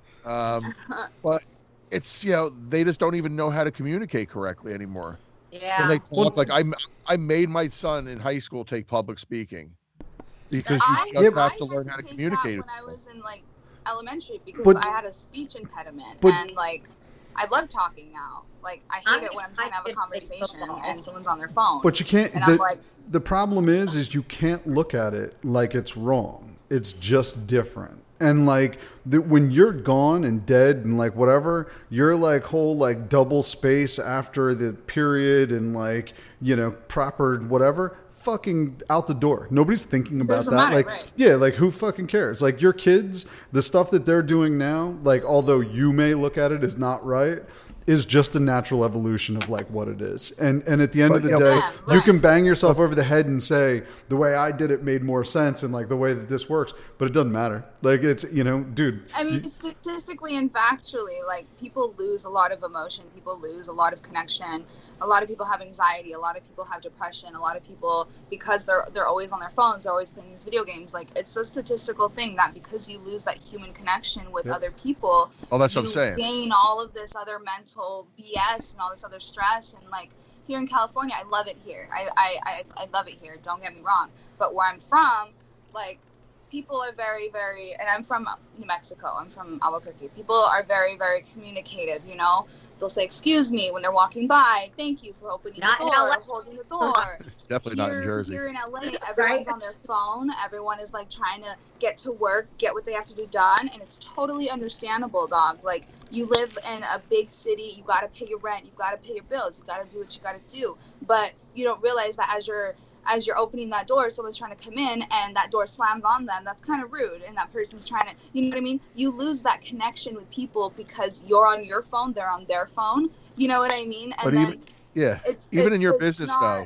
Um, but it's you know they just don't even know how to communicate correctly anymore. Yeah. When they talk, like I, I made my son in high school take public speaking because I, you just I have to had learn how to take communicate. that when I was in like elementary because But- I had a speech impediment, but- and like I love talking now. Like I hate I'm it when I'm trying to have a excited to play conversation football. and someone's on their phone. But you can't. and the, I'm like, the problem is, is you can't look at it like it's wrong. It's just different. And like the, when you're gone and dead and like whatever, you're like whole like double space after the period and like you know proper whatever. Fucking out the door. Nobody's thinking about Doesn't that. matter, like, right. yeah, like who fucking cares? Like your kids, the stuff that they're doing now, like although you may look at it as not right, is just a natural evolution of like what it is. And and at the end But, of the yeah, day, Yeah, you right. can bang yourself over the head and say the way I did it made more sense and like the way that this works, but it doesn't matter. Like it's you know, dude. I mean, you- statistically and factually, like people lose a lot of emotion, people lose a lot of connection. A lot of people have anxiety. A lot of people have depression. A lot of people, because they're they're always on their phones, they're always playing these video games. Like it's a statistical thing that because you lose that human connection with Yep. other people, Oh, that's you what I'm saying. gain all of this other mental B S and all this other stress. And like here in California, I love it here. I I, I, I love it here. Don't get me wrong. But where I'm from, like people are very, very, and I'm from New Mexico. I'm from Albuquerque. People are very, very communicative, you know? They'll say, excuse me, when they're walking by. Thank you for opening Not the in door, L A. or holding the door. Definitely not in Here, Jersey. here in L A, everyone's on their phone. Everyone is like trying to get to work, get what they have to do done, and it's totally understandable, dog. Like you live in a big city, you gotta pay your rent, you gotta pay your bills, you gotta do what you gotta do. But you don't realize that as you're as you're opening that door, someone's trying to come in and that door slams on them. That's kind of rude, and that person's trying to, you know what I mean? You lose that connection with people because you're on your phone, they're on their phone. You know what I mean? And But then even yeah, it's even it's- in your it's business not- though,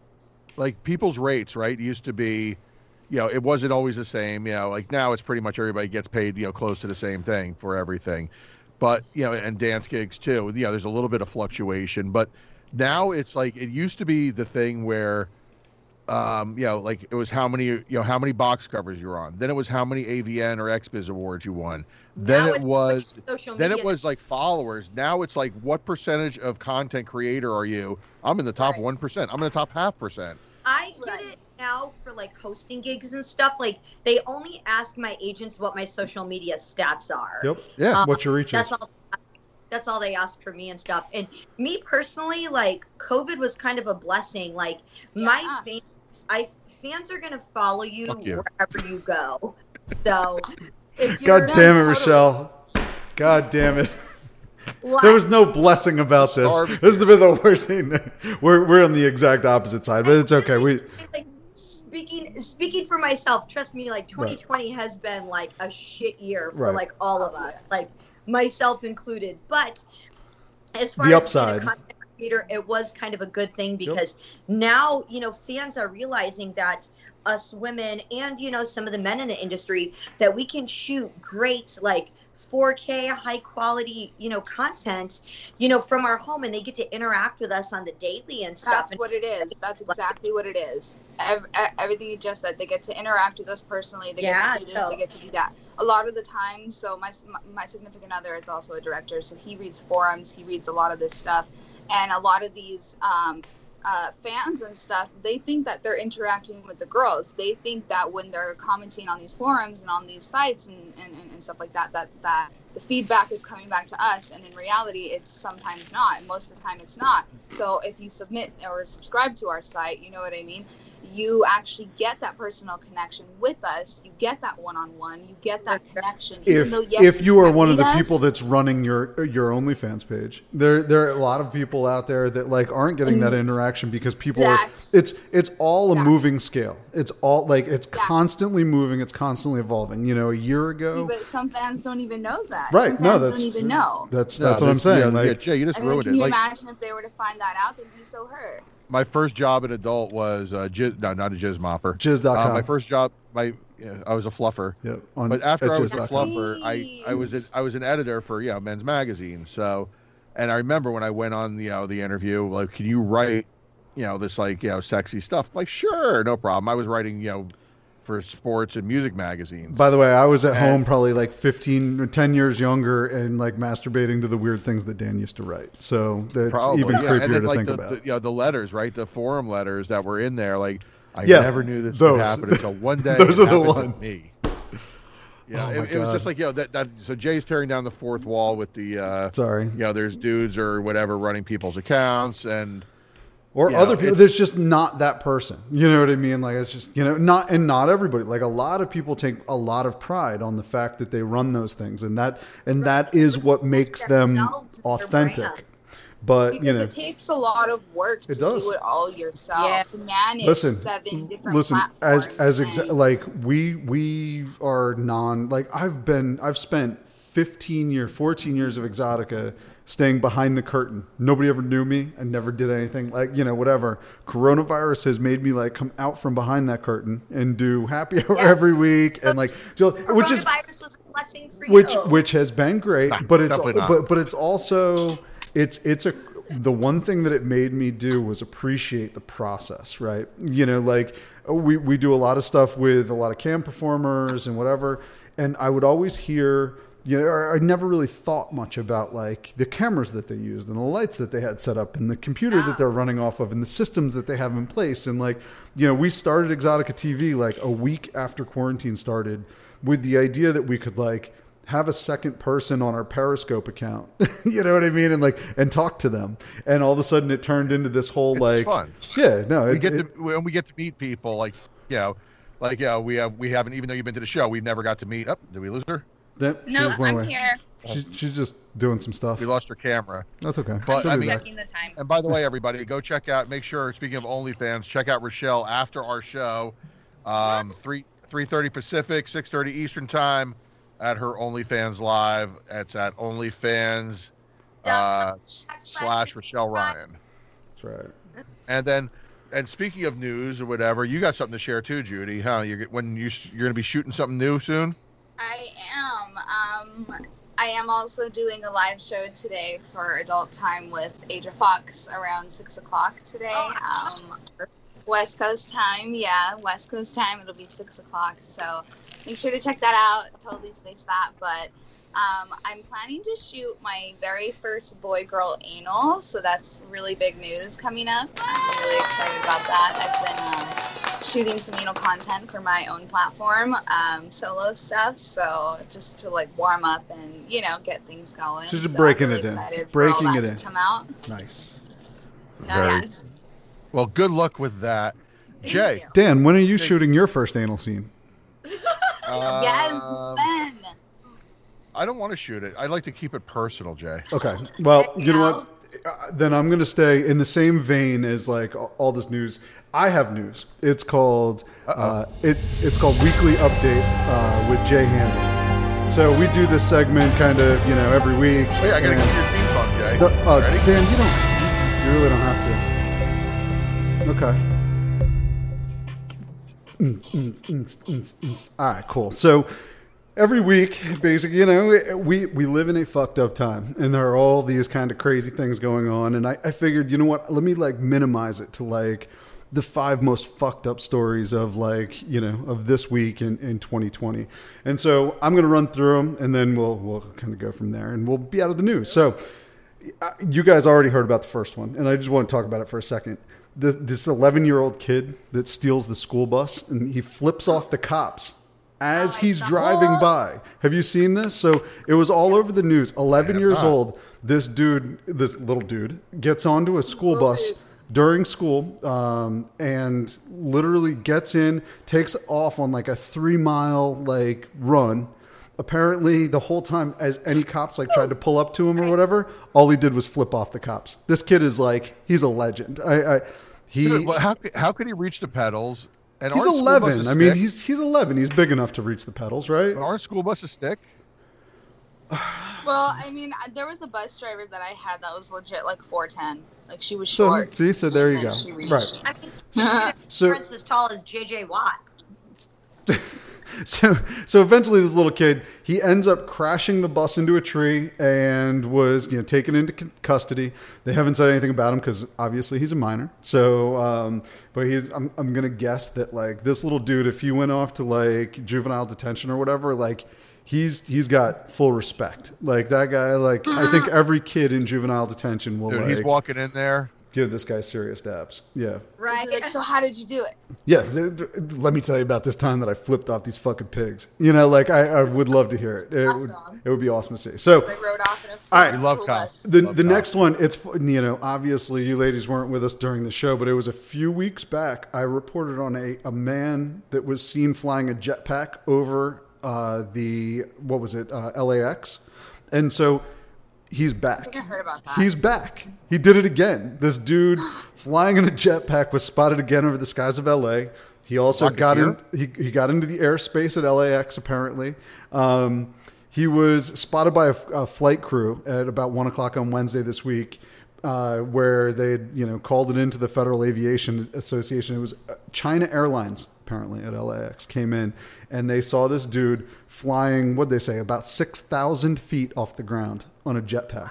like people's rates, right, used to be, you know, it wasn't always the same. You know, like now it's pretty much everybody gets paid, you know, close to the same thing for everything. but you know, and dance gigs too. Yeah, there's a little bit of fluctuation, but now it's like it used to be the thing where, um, you know, like it was how many, you know, how many box covers you're on. Then it was how many A V N or X B I Z awards you won. Then Now it it's was, social then media. it was like followers. Now it's like what percentage of content creator are you? I'm in the top Right. one percent. I'm in the top half percent. I get Right. it now for like hosting gigs and stuff. Like they only ask my agents what my social media stats are. Yep. Yeah. Um, What's your reach That's is? all. That's all they ask for me and stuff. And me personally, like COVID was kind of a blessing. Like my Yeah. fans, I fans are gonna follow you, Fuck you. wherever you go. So if you're God damn it, totally. Rochelle. God damn it. like, There was no blessing about this. Starving. This has been the worst thing. We're we're on the exact opposite side, but it's okay. We like speaking speaking for myself, trust me, like twenty twenty has been like a shit year for Right. like all of us, like myself included. But as far The as upside. being a content creator, it was kind of a good thing because now, you know, fans are realizing that us women and, you know, some of the men in the industry, that we can shoot great, like four K high quality, you know, content, you know, from our home, and they get to interact with us on the daily and stuff. That's And what it is. That's exactly what it is. Ev- e- everything you just said, they get to interact with us personally. They Yeah, get to do this. so- They get to do that. A lot of the time, so my my significant other is also a director, so he reads forums. He reads a lot of this stuff, and a lot of these um, uh, fans and stuff, they think that they're interacting with the girls. They think that when they're commenting on these forums and on these sites and, and, and, and stuff like that, that that the feedback is coming back to us, and in reality it's sometimes not, and most of the time it's not. So if you submit or subscribe to our site, you know what I mean, you actually get that personal connection with us. You get that one-on-one. You get that connection. Even if though, yes, if you are can't one of read the us, people that's running your your OnlyFans page, there there are a lot of people out there that like aren't getting that interaction because people are, That's- it's it's all a that- moving scale. It's all like it's Yeah. constantly moving. It's constantly evolving. You know, a year See, ago, but some fans don't even know that. right? Some No, fans that's don't even know. That's No, that's what I'm this- saying. Yeah, yeah, like, Jay, you just And then ruined can it. you Like imagine if they were to find that out? They'd be so hurt. my first job in adult was uh, jizz, no, not a jizz mopper. jizz dot com. Uh, my first job, my yeah, I was a fluffer. yeah, on, But after at I was a jizz dot com. fluffer, I, I was a, I was an editor for yeah Men's Magazine. So, and I remember when I went on you know the interview, like, can you write, you know, this like you know sexy stuff? I'm like, sure, no problem. I was writing you know for sports and music magazines. By the way, I was at And- home probably like fifteen or ten years younger and like masturbating to the weird things that Dan used to write. So that's Probably, even yeah. creepier And then, to like, think the, about. The, you know, the letters, right? The forum letters that were in there. Like, I Yeah, never knew this those. would happen until one day. Those it are the happened one. with me. Yeah, Oh, it, my it was God. just like, you know, that, that, so Jay's tearing down the fourth wall with the, uh, Sorry. you know, there's dudes or whatever running people's accounts. And Or you other know, people. it's- There's just not that person. You know what I mean? Like it's just, you know, not, and not everybody. Like a lot of people take a lot of pride on the fact that they run those things, and that, and that is what makes them Themselves, their authentic. brand. But Because you know, it takes a lot of work to It does. do it all yourself, Yeah. to manage listen, seven different listen, as platforms. as exa- and- like we we are non like I've been I've spent fifteen year, fourteen years of Exotica staying behind the curtain. Nobody ever knew me. I never did anything like, you know, whatever. Coronavirus has made me like come out from behind that curtain and do happy hour Yes. every week and like, so- which is Coronavirus was a blessing for which you. which has been great, Nah, but it's definitely not. but but it's also it's it's a the one thing that it made me do was appreciate the process, right? You know, like we we do a lot of stuff with a lot of cam performers and whatever, and I would always hear, you know, or I never really thought much about like the cameras that they used and the lights that they had set up and the computer that they're running off of and the systems that they have in place. And like, you know, we started Exotica T V like a week after quarantine started with the idea that we could like have a second person on our Periscope account, you know what I mean? And like, and talk to them. And all of a sudden it turned into this whole it's like, fun. yeah, no, We it's, get it, to, when we get to meet people, like, you know, like, yeah, we have, we haven't, even though you've been to the show, we've never got to meet. Up, did we lose her? that, she No, just went I'm away. here. She, she's just doing some stuff. We lost her camera. That's okay. But, She'll I be mean- back. Checking the time. And by the way, everybody, go check out. Make sure, speaking of OnlyFans, check out Rochelle after our show, um, three three thirty Pacific, six thirty Eastern time, at her OnlyFans live. It's at OnlyFans uh, slash Rochelle Ryan. That's right. And then, and speaking of news or whatever, you got something to share too, Judy? Huh? You're when you you're gonna be shooting something new soon? I am. Um, I I am also doing a live show today for Adult Time with Aja Fox around six o'clock today. Oh, Um, West Coast time, yeah, West Coast time. It'll be six o'clock. So make sure to check that out. Totally spaced that, but um, I'm planning to shoot my very first boy-girl anal. So that's really big news coming up. I'm really excited about that. I've been um, shooting some anal content for my own platform, um, solo stuff. So just to like warm up and you know get things going. Just so breaking I'm really it in. excited Breaking for all that it to in. come out. Nice. Very- Yes. Well, good luck with that. Jay. Thank Dan, when are you shooting your first anal scene? Yes, Um, Ben. I don't want to shoot it. I'd like to keep it personal, Jay. Okay. Well, you know what? Uh, then I'm going to stay in the same vein as like all, all this news. I have news. It's called uh, it. It's called Weekly Update uh, with Jay Handy. So we do this segment kind of you know every week. Wait, I gotta and get your theme song, Jay. the- uh, Ready? Dan, you don't. You really don't have to. Okay. Mm, mm, mm, mm, mm. All right, cool. So every week, basically, you know, we, we live in a fucked up time, and there are all these kind of crazy things going on. And I, I figured, you know what? Let me like minimize it to like the five most fucked up stories of like you know of this week in, in twenty twenty. And so I'm gonna run through them, and then we'll we'll kind of go from there, and we'll be out of the news. So uh, you guys already heard about the first one, and I just want to talk about it for a second. This this eleven year old kid that steals the school bus, and he flips off the cops as Oh, I he's saw- driving by. Have you seen this? So it was all over the news. eleven have years not. old. This dude, this little dude, gets onto a school Little bus dude. during school um, and literally gets in, takes off on like a three mile like run. Apparently, the whole time, as any cops like tried to pull up to him or whatever, all he did was flip off the cops. This kid is like, he's a legend. I, I he. Dude, well, how, how could he reach the pedals? And He's aren't school eleven. buses I mean, stick? he's he's eleven. He's big enough to reach the pedals, right? But aren't school buses stick? Well, I mean, there was a bus driver that I had that was legit like four ten. Like she was So short. see, so there and you then go. she reached. Right. I mean, So- so, as tall as J J Watt. So, so eventually, this little kid he ends up crashing the bus into a tree and was you know taken into c- custody. They haven't said anything about him because obviously he's a minor. So, um, but he, I'm, I'm gonna guess that like this little dude, if he went off to like juvenile detention or whatever, like he's he's got full respect. Like that guy, like I think every kid in juvenile detention will Dude, like he's walking in there. give this guy serious dabs. Yeah. Right. Like, so how did you do it? Yeah, th- th- let me tell you about this time that I flipped off these fucking pigs. You know, like I, I would love to hear it. It would, Awesome. it would be awesome to see. So They rode off in a All right. school We love bus. cops. the Love the cops. next one, it's you know, obviously you ladies weren't with us during the show, but it was a few weeks back. I reported on a, a man that was seen flying a jetpack over uh, the what was it uh, L A X, and so he's back. I think I heard about that. He's back. He did it again. This dude flying in a jetpack was spotted again over the skies of L A. He also got in. He, he got into the airspace at L A X. Apparently, um, he was spotted by a, a flight crew at about one o'clock on Wednesday this week, uh, where they had you know called it into the Federal Aviation Association. It was China Airlines apparently at L A X came in and they saw this dude flying. What'd they say? About six thousand feet off the ground on a jetpack.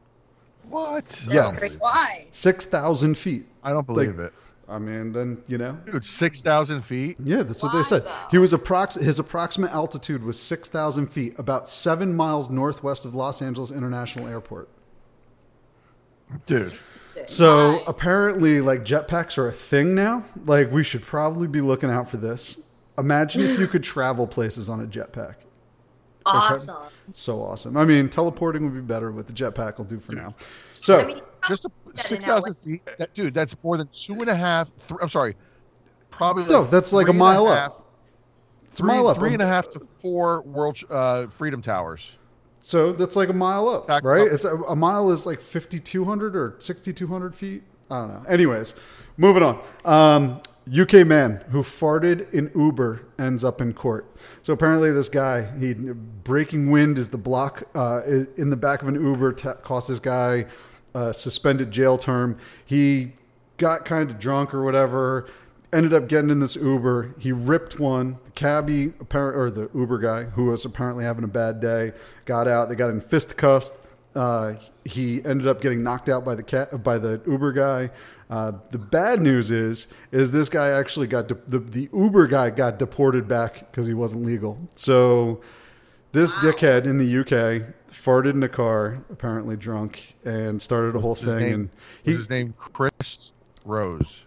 What? Yeah. I don't believe it. Why? Six thousand feet. I don't believe Like- it. I mean, then you know. Dude, six thousand feet? Yeah, that's what they Why, said. though? He was approx- his approximate altitude was six thousand feet, about seven miles northwest of Los Angeles International Airport. Dude. So Why? apparently, like jetpacks are a thing now. Like we should probably be looking out for this. Imagine if you could travel places on a jetpack. Awesome. So awesome. I mean, teleporting would be better, but the jetpack will do for now. So I mean, Just a, That in six thousand feet? That, dude, that's more than two and a half. Th- I'm sorry. Probably like No, that's like a three and mile half- up. It's a Three, mile up. three and a half to four world uh, freedom towers. So that's like a mile up, Back right? up. It's a, a mile is like fifty-two hundred or sixty-two hundred feet. I don't know. Anyways, moving on. Um, U K man who farted in Uber ends up in court. So apparently this guy, he breaking wind is the block uh, in the back of an Uber t- cost this guy a suspended jail term. He got kind of drunk or whatever. ended up getting in this Uber. He ripped one. The cabbie, apparent, or the Uber guy, who was apparently having a bad day, got out. They got in fisticuffs. Uh, he ended up getting knocked out by the cat, by the Uber guy. Uh, the bad news is, is this guy actually got de- the the Uber guy got deported back because he wasn't legal. So this wow. dickhead in the U K farted in a car, apparently drunk, and started a whole What's his thing. name? And he, he, his name Chris Rose.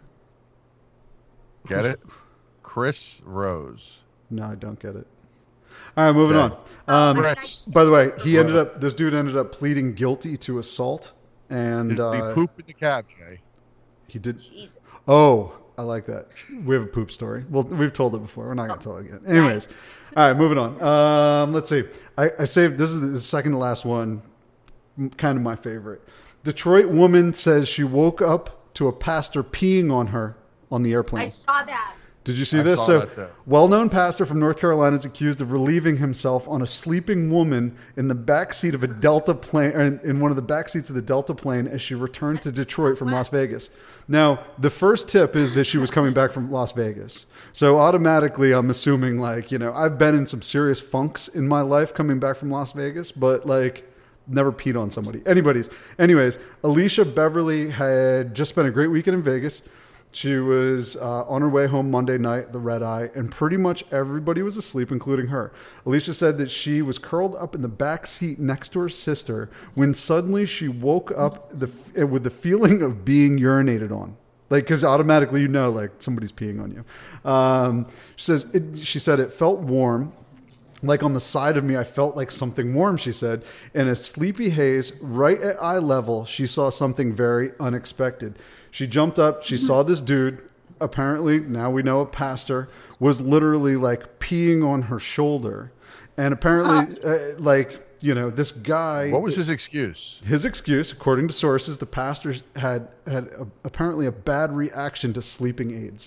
Get it? Chris Rose. No, I don't get it. All right, moving Okay. on. Um, Chris. by the way, he ended up. This dude ended up pleading guilty to assault, and Did uh, he poop in the cab, Jay? he did. Jesus. Oh, I like that. We have a poop story. Well, we've told it before. We're not going to tell it again. Anyways, all right, moving on. Um, let's see. I, I saved. This is the second to last one. Kind of my favorite. Detroit woman says she woke up to a pastor peeing on her on the airplane. I saw that. Did you see I this? saw So, that too. well-known pastor from North Carolina is accused of relieving himself on a sleeping woman in the back seat of a Delta plane, or in, in one of the back seats of the Delta plane as she returned to Detroit from Las Vegas. Now, the first tip is that she was coming back from Las Vegas. So automatically, I'm assuming, like, you know, I've been in some serious funks in my life coming back from Las Vegas, but like, never peed on somebody. Anybody's. Anyways, Alicia Beverly had just spent a great weekend in Vegas. She was uh, on her way home Monday night, the red eye, and pretty much everybody was asleep, including her. Alicia said that she was curled up in the back seat next to her sister when suddenly she woke up the, with the feeling of being urinated on. Like, because automatically you know, like, somebody's peeing on you. Um, she says, it, she said it felt warm. Like on the side of me, I felt like something warm, she said. In a sleepy haze, right at eye level, she saw something very unexpected. She jumped up. She saw this dude, apparently, now we know a pastor, was literally like peeing on her shoulder. And apparently, uh, like, you know, this guy. What was his excuse? His excuse, according to sources, the pastor had, had a, apparently a bad reaction to sleeping aids.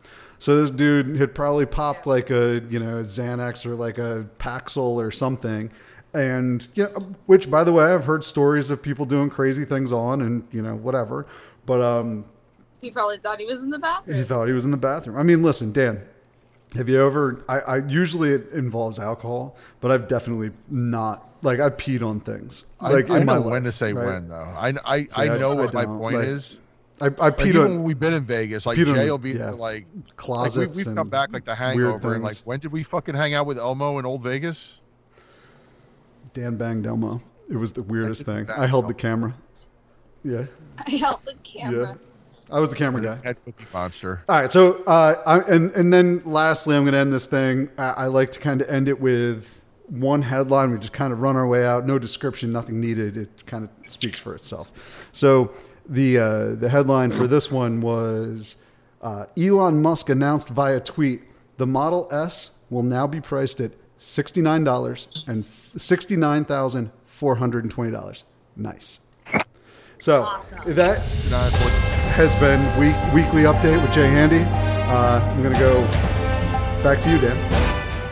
So this dude had probably popped like a, you know, Xanax or like a Paxil or something. And, you know, which, by the way, I've heard stories of people doing crazy things on and, you know, whatever. But um, He probably thought he was in the bathroom. he thought he was in the bathroom. I mean, listen, Dan, have you ever, I, I usually it involves alcohol, but I've definitely not, like, I've peed on things. Like I, I in my know life, when to say right? when, though. I, I, See, I I- know I what my don't. point Like, is. I, I Like, peed even on when we've been in Vegas, like peed on- Jay will be yeah. like, like closets we, we've and come back like the weird Hangover, and like, things. when did we fucking hang out with Elmo in Old Vegas? Dan banged Elmo. It was the weirdest didn't thing. bang I held Elmo. the camera. Yeah. I held the camera. I was the camera guy. Head Cookie Monster. All right, so uh, I, and and then lastly, I'm going to end this thing. I, I like to kind of end it with one headline. We just kind of run our way out. No description, nothing needed. It kind of speaks for itself. So the uh, the headline for this one was uh, Elon Musk announced via tweet the Model S will now be priced at sixty-nine dollars and sixty-nine thousand four hundred twenty dollars. Nice. So Awesome. that has been week weekly update with Jay Handy. Uh, I'm gonna go back to you, Dan.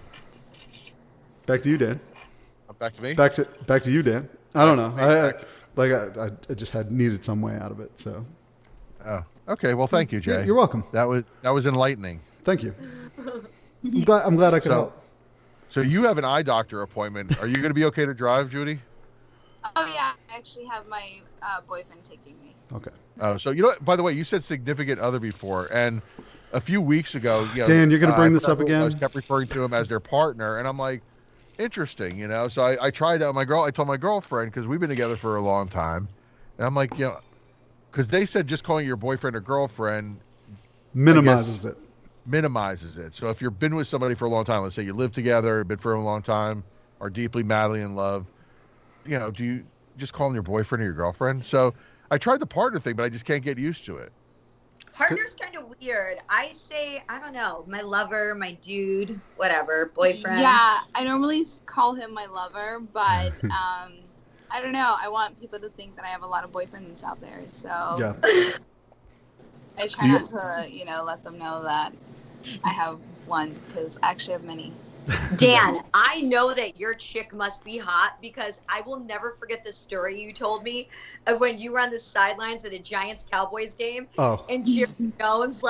Back to you, Dan. Back to me. Back to back to you, Dan. I don't know. I, I Back. like I, I just had needed some way out of it. So Oh, okay. Well, thank you, Jay. you're welcome. That was that was enlightening. Thank you. I'm glad, I'm glad I could So- help. So you have an eye doctor appointment. Are you going to be okay to drive, Judy? Oh yeah, I actually have my uh, boyfriend taking me. Okay. Oh, so you know. By the way, you said significant other before, and a few weeks ago, you know, Dan, you're gonna uh, bring I this up forgot who it again? was, kept referring to him as their partner, and I'm like, interesting, you know. So I, I tried that with my girl. I told my girlfriend because we've been together for a long time, and I'm like, you know, because they said just calling your boyfriend or girlfriend Minimizes it. minimizes it. So if you've been with somebody for a long time, let's say you live together, been for a long time, are deeply madly in love, you know, do you just call them your boyfriend or your girlfriend? So I tried the partner thing, but I just can't get used to it. Partner's kind of weird. I say, I don't know, my lover, my dude, whatever, boyfriend. Yeah, I normally s- call him my lover, but um, I don't know. I want people to think that I have a lot of boyfriends out there, so Yeah. I try You- not to, you know, let them know that I have one because I actually have many. Dan, I know that your chick must be hot because I will never forget the story you told me of when you were on the sidelines at a Giants Cowboys game Oh. and Jerry Jones like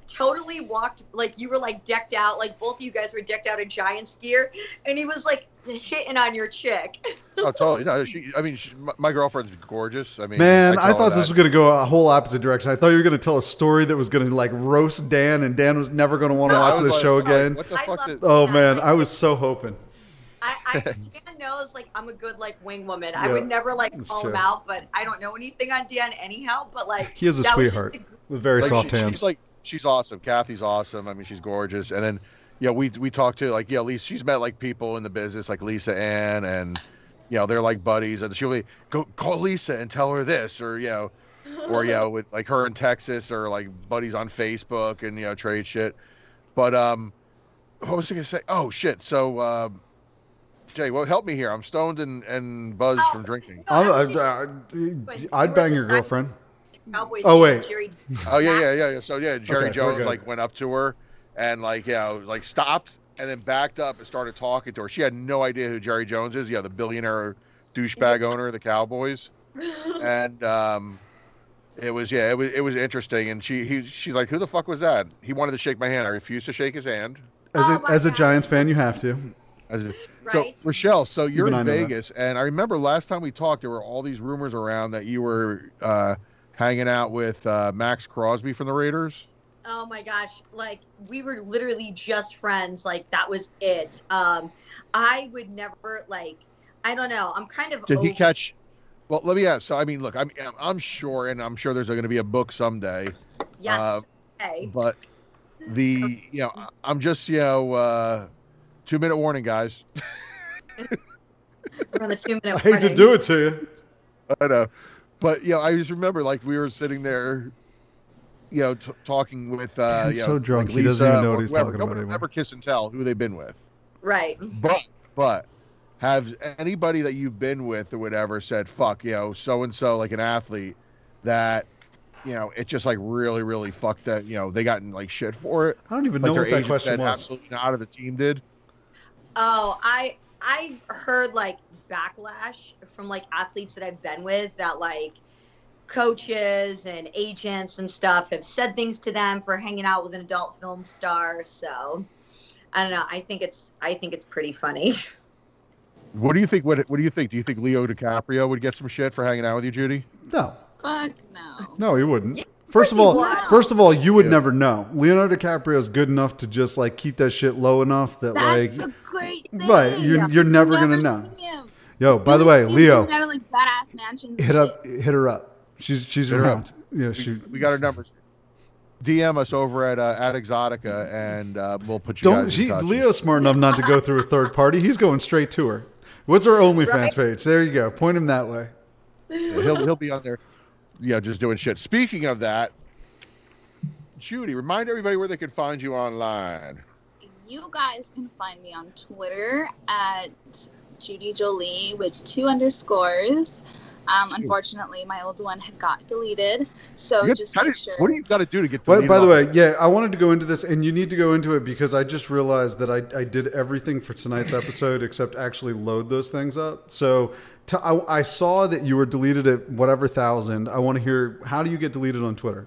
totally walked like you were like decked out, like both of you guys were decked out in Giants gear, and he was like hitting on your chick. Oh, totally. No, she. I mean, she, my, my girlfriend's gorgeous. I mean, Man, I, I tell her thought this that. was going to go a whole opposite direction. I thought you were going to tell a story that was going to like roast Dan, and Dan was never going to want to No, watch watch I this like, show oh, again. What the I fuck? love Did, Oh Yeah, man, like- I was so hoping. I, I Dan knows like I'm a good like wing woman. I Yeah, would never like that's call true. him out, but I don't know anything on Dan anyhow. But like He is a that was just sweetheart the- with very like, soft she- hands. She's like, she's awesome. Kathy's awesome. I mean, she's gorgeous. And then, yeah, we we talked to like, yeah, Lisa. She's met like people in the business, like Lisa Ann, and you know, they're like buddies. And she'll be, go call Lisa and tell her this, or you know, or you know, with like her in Texas, or like buddies on Facebook, and you know, trade shit. But um, what was I gonna say? Oh shit. So, um, Jay, well, help me here. I'm stoned and and buzzed Oh, from drinking. no, I'm, I was I, just- I, I'd bang your girlfriend. Cowboys Oh, beat wait. Jerry Oh yeah, yeah, yeah, yeah. So yeah, Jerry Okay, we're Jones good. like went up to her and like you know like stopped and then backed up and started talking to her. She had no idea who Jerry Jones is. Yeah, the billionaire douchebag owner of the Cowboys. And um, it was yeah, it was it was interesting. And she he she's like, who the fuck was that? He wanted to shake my hand. I refused to shake his hand. As Oh a, my as a God. Giants fan, you have to. As a, Right. So Rochelle, so you're Even in I know that. Vegas, and I remember last time we talked, there were all these rumors around that you were uh, hanging out with uh, Max Crosby from the Raiders. Oh my gosh, like we were literally just friends. Like that was it. Um, I would never like. I don't know. I'm kind of. Did he over- catch? Well, let me ask. So, I mean, look, I'm I'm sure, and I'm sure there's going to be a book someday. Yes. uh, okay. But the, you know, I'm just, you know, uh, two minute warning, guys. We're on the two minute. I hate to do it to you. I know, but you know, I just remember like we were sitting there, you know, t- talking with. Uh, Dan's you know, so drunk, like he doesn't Lisa even know what or he's whoever. talking about Nobody will anymore. ever kiss and tell who they've been with. Right. But but have anybody that you've been with or whatever said, fuck, you know, so and so, like an athlete that, you know, it just like really, really fucked that, you know, they got in like shit for it. I don't even Like know their what that agent question said was. absolutely not, or the team did. Oh, I I've heard like backlash from like athletes that I've been with that like coaches and agents and stuff have said things to them for hanging out with an adult film star. So I don't know. I think it's I think it's pretty funny. What do you think? What What do you think? Do you think Leo DiCaprio would get some shit for hanging out with you, Judy? No, Fuck no. no, he wouldn't. Yeah, First of he all, would. first of all, you would Yeah. never know. Leonardo DiCaprio is good enough to just like keep that shit low enough that That's like, the great thing. right? You're you're never gonna know. seen him. Yo, by the We've way, seen Leo, him out of, like, badass mansions and hit shit. up, hit her up. She's she's Hit her up. around. Yeah, We, she. we got her numbers. D M us over at uh, at Exotica, and uh, we'll put you Don't. guys She, in touch. Leo's smart enough not to go through a third party. He's going straight to her. What's her OnlyFans Right. page? There you go. Point him that way. Yeah, he'll he'll be on there, you know, just doing shit. Speaking of that, Judy, remind everybody where they can find you online. You guys can find me on Twitter at Judy Jolie with two underscores. Um, unfortunately, my old one had got deleted, so You got- just how make do- sure. What do you got to do to get? By, deleted by the off? way, yeah, I wanted to go into this, and you need to go into it because I just realized that I, I did everything for tonight's episode except actually load those things up. So to, I, I saw that you were deleted at whatever thousand. I want to hear, how do you get deleted on Twitter?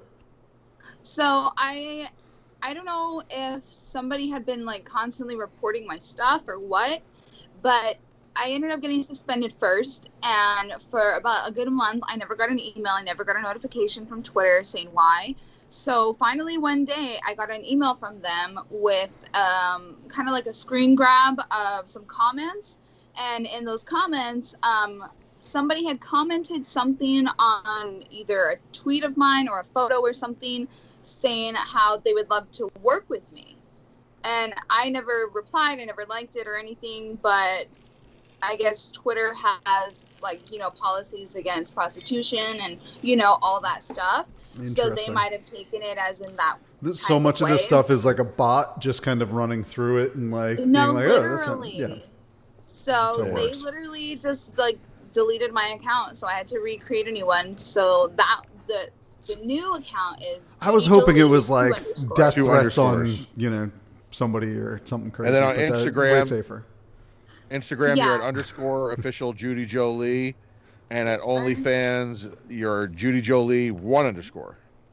So I, I don't know if somebody had been like constantly reporting my stuff or what, but I ended up getting suspended first, and for about a good month, I never got an email. I never got a notification from Twitter saying why. So finally, one day, I got an email from them with um, kind of like a screen grab of some comments, and in those comments, um, somebody had commented something on either a tweet of mine or a photo or something, saying how they would love to work with me. And I never replied, I never liked it or anything, but I guess Twitter has, like, you know, policies against prostitution and, you know, all that stuff. So they Interesting. might have taken it as in that. This- So kind much of way. this stuff is like a bot just kind of running through it and like No, being like, oh, that's not, literally. yeah. So That's how it they works. literally just, like, deleted my account. So I had to recreate a new one. So that, the the new account is. I was Judy hoping it Jolie was two like underscores. death Two threats on, underscores. you know, somebody or something crazy. then on but that- way Instagram- safer. Instagram, Yeah. you're at underscore official Judy Jolie, and at Yes, sir. OnlyFans, you're Judy Jolie one underscore.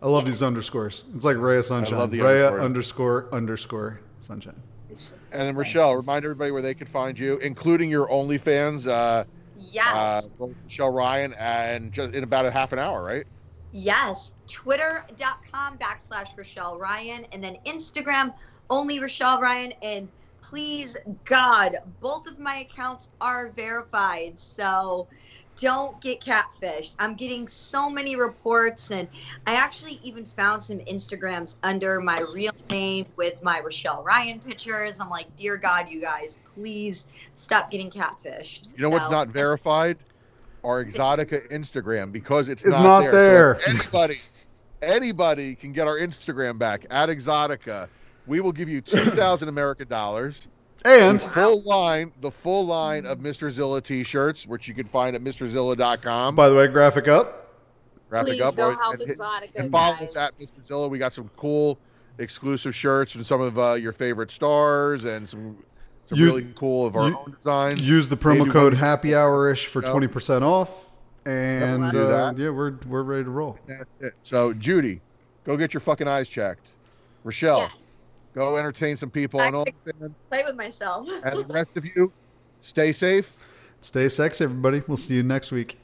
I love Yes. these underscores. It's like Rhea Sunshine. love the Rhea underscore. underscore underscore Sunshine. It's just And then insane. Rochelle, remind everybody where they can find you, including your OnlyFans. Uh, Yes. uh, Rochelle Ryan, and just in about a half an hour, right? Yes, twitter.com backslash Rochelle Ryan, and then Instagram, only Rochelle Ryan. And please, God, both of my accounts are verified. So don't get catfished. I'm getting so many reports, and I actually even found some Instagrams under my real name with my Rochelle Ryan pictures. I'm like, dear God, you guys, please stop getting catfished. You know what's So- not verified? Our Exotica Instagram, because it's, It's not, not there. there. So if anybody, anybody can get our Instagram back at Exotica. We will give you two thousand American dollars. And The full line, the full line of Mister Zilla t-shirts, which you can find at Mr Zilla dot com. by the way, graphic up. Graphic Please up, go or- help and, hit- Exotica, and follow guys. us at Mister Zilla. We got some cool exclusive shirts from some of uh, your favorite stars and some some You- really cool of our you- own designs. Use the promo Maybe code one- Happy Hourish for Go. twenty percent off. And Do uh, that. yeah, we're we're ready to roll. That's it. So Judy, go get your fucking eyes checked. Rochelle, Yes. go entertain some people on OnlyFans. Play with myself. And the rest of you, stay safe. Stay sexy, everybody. We'll see you next week.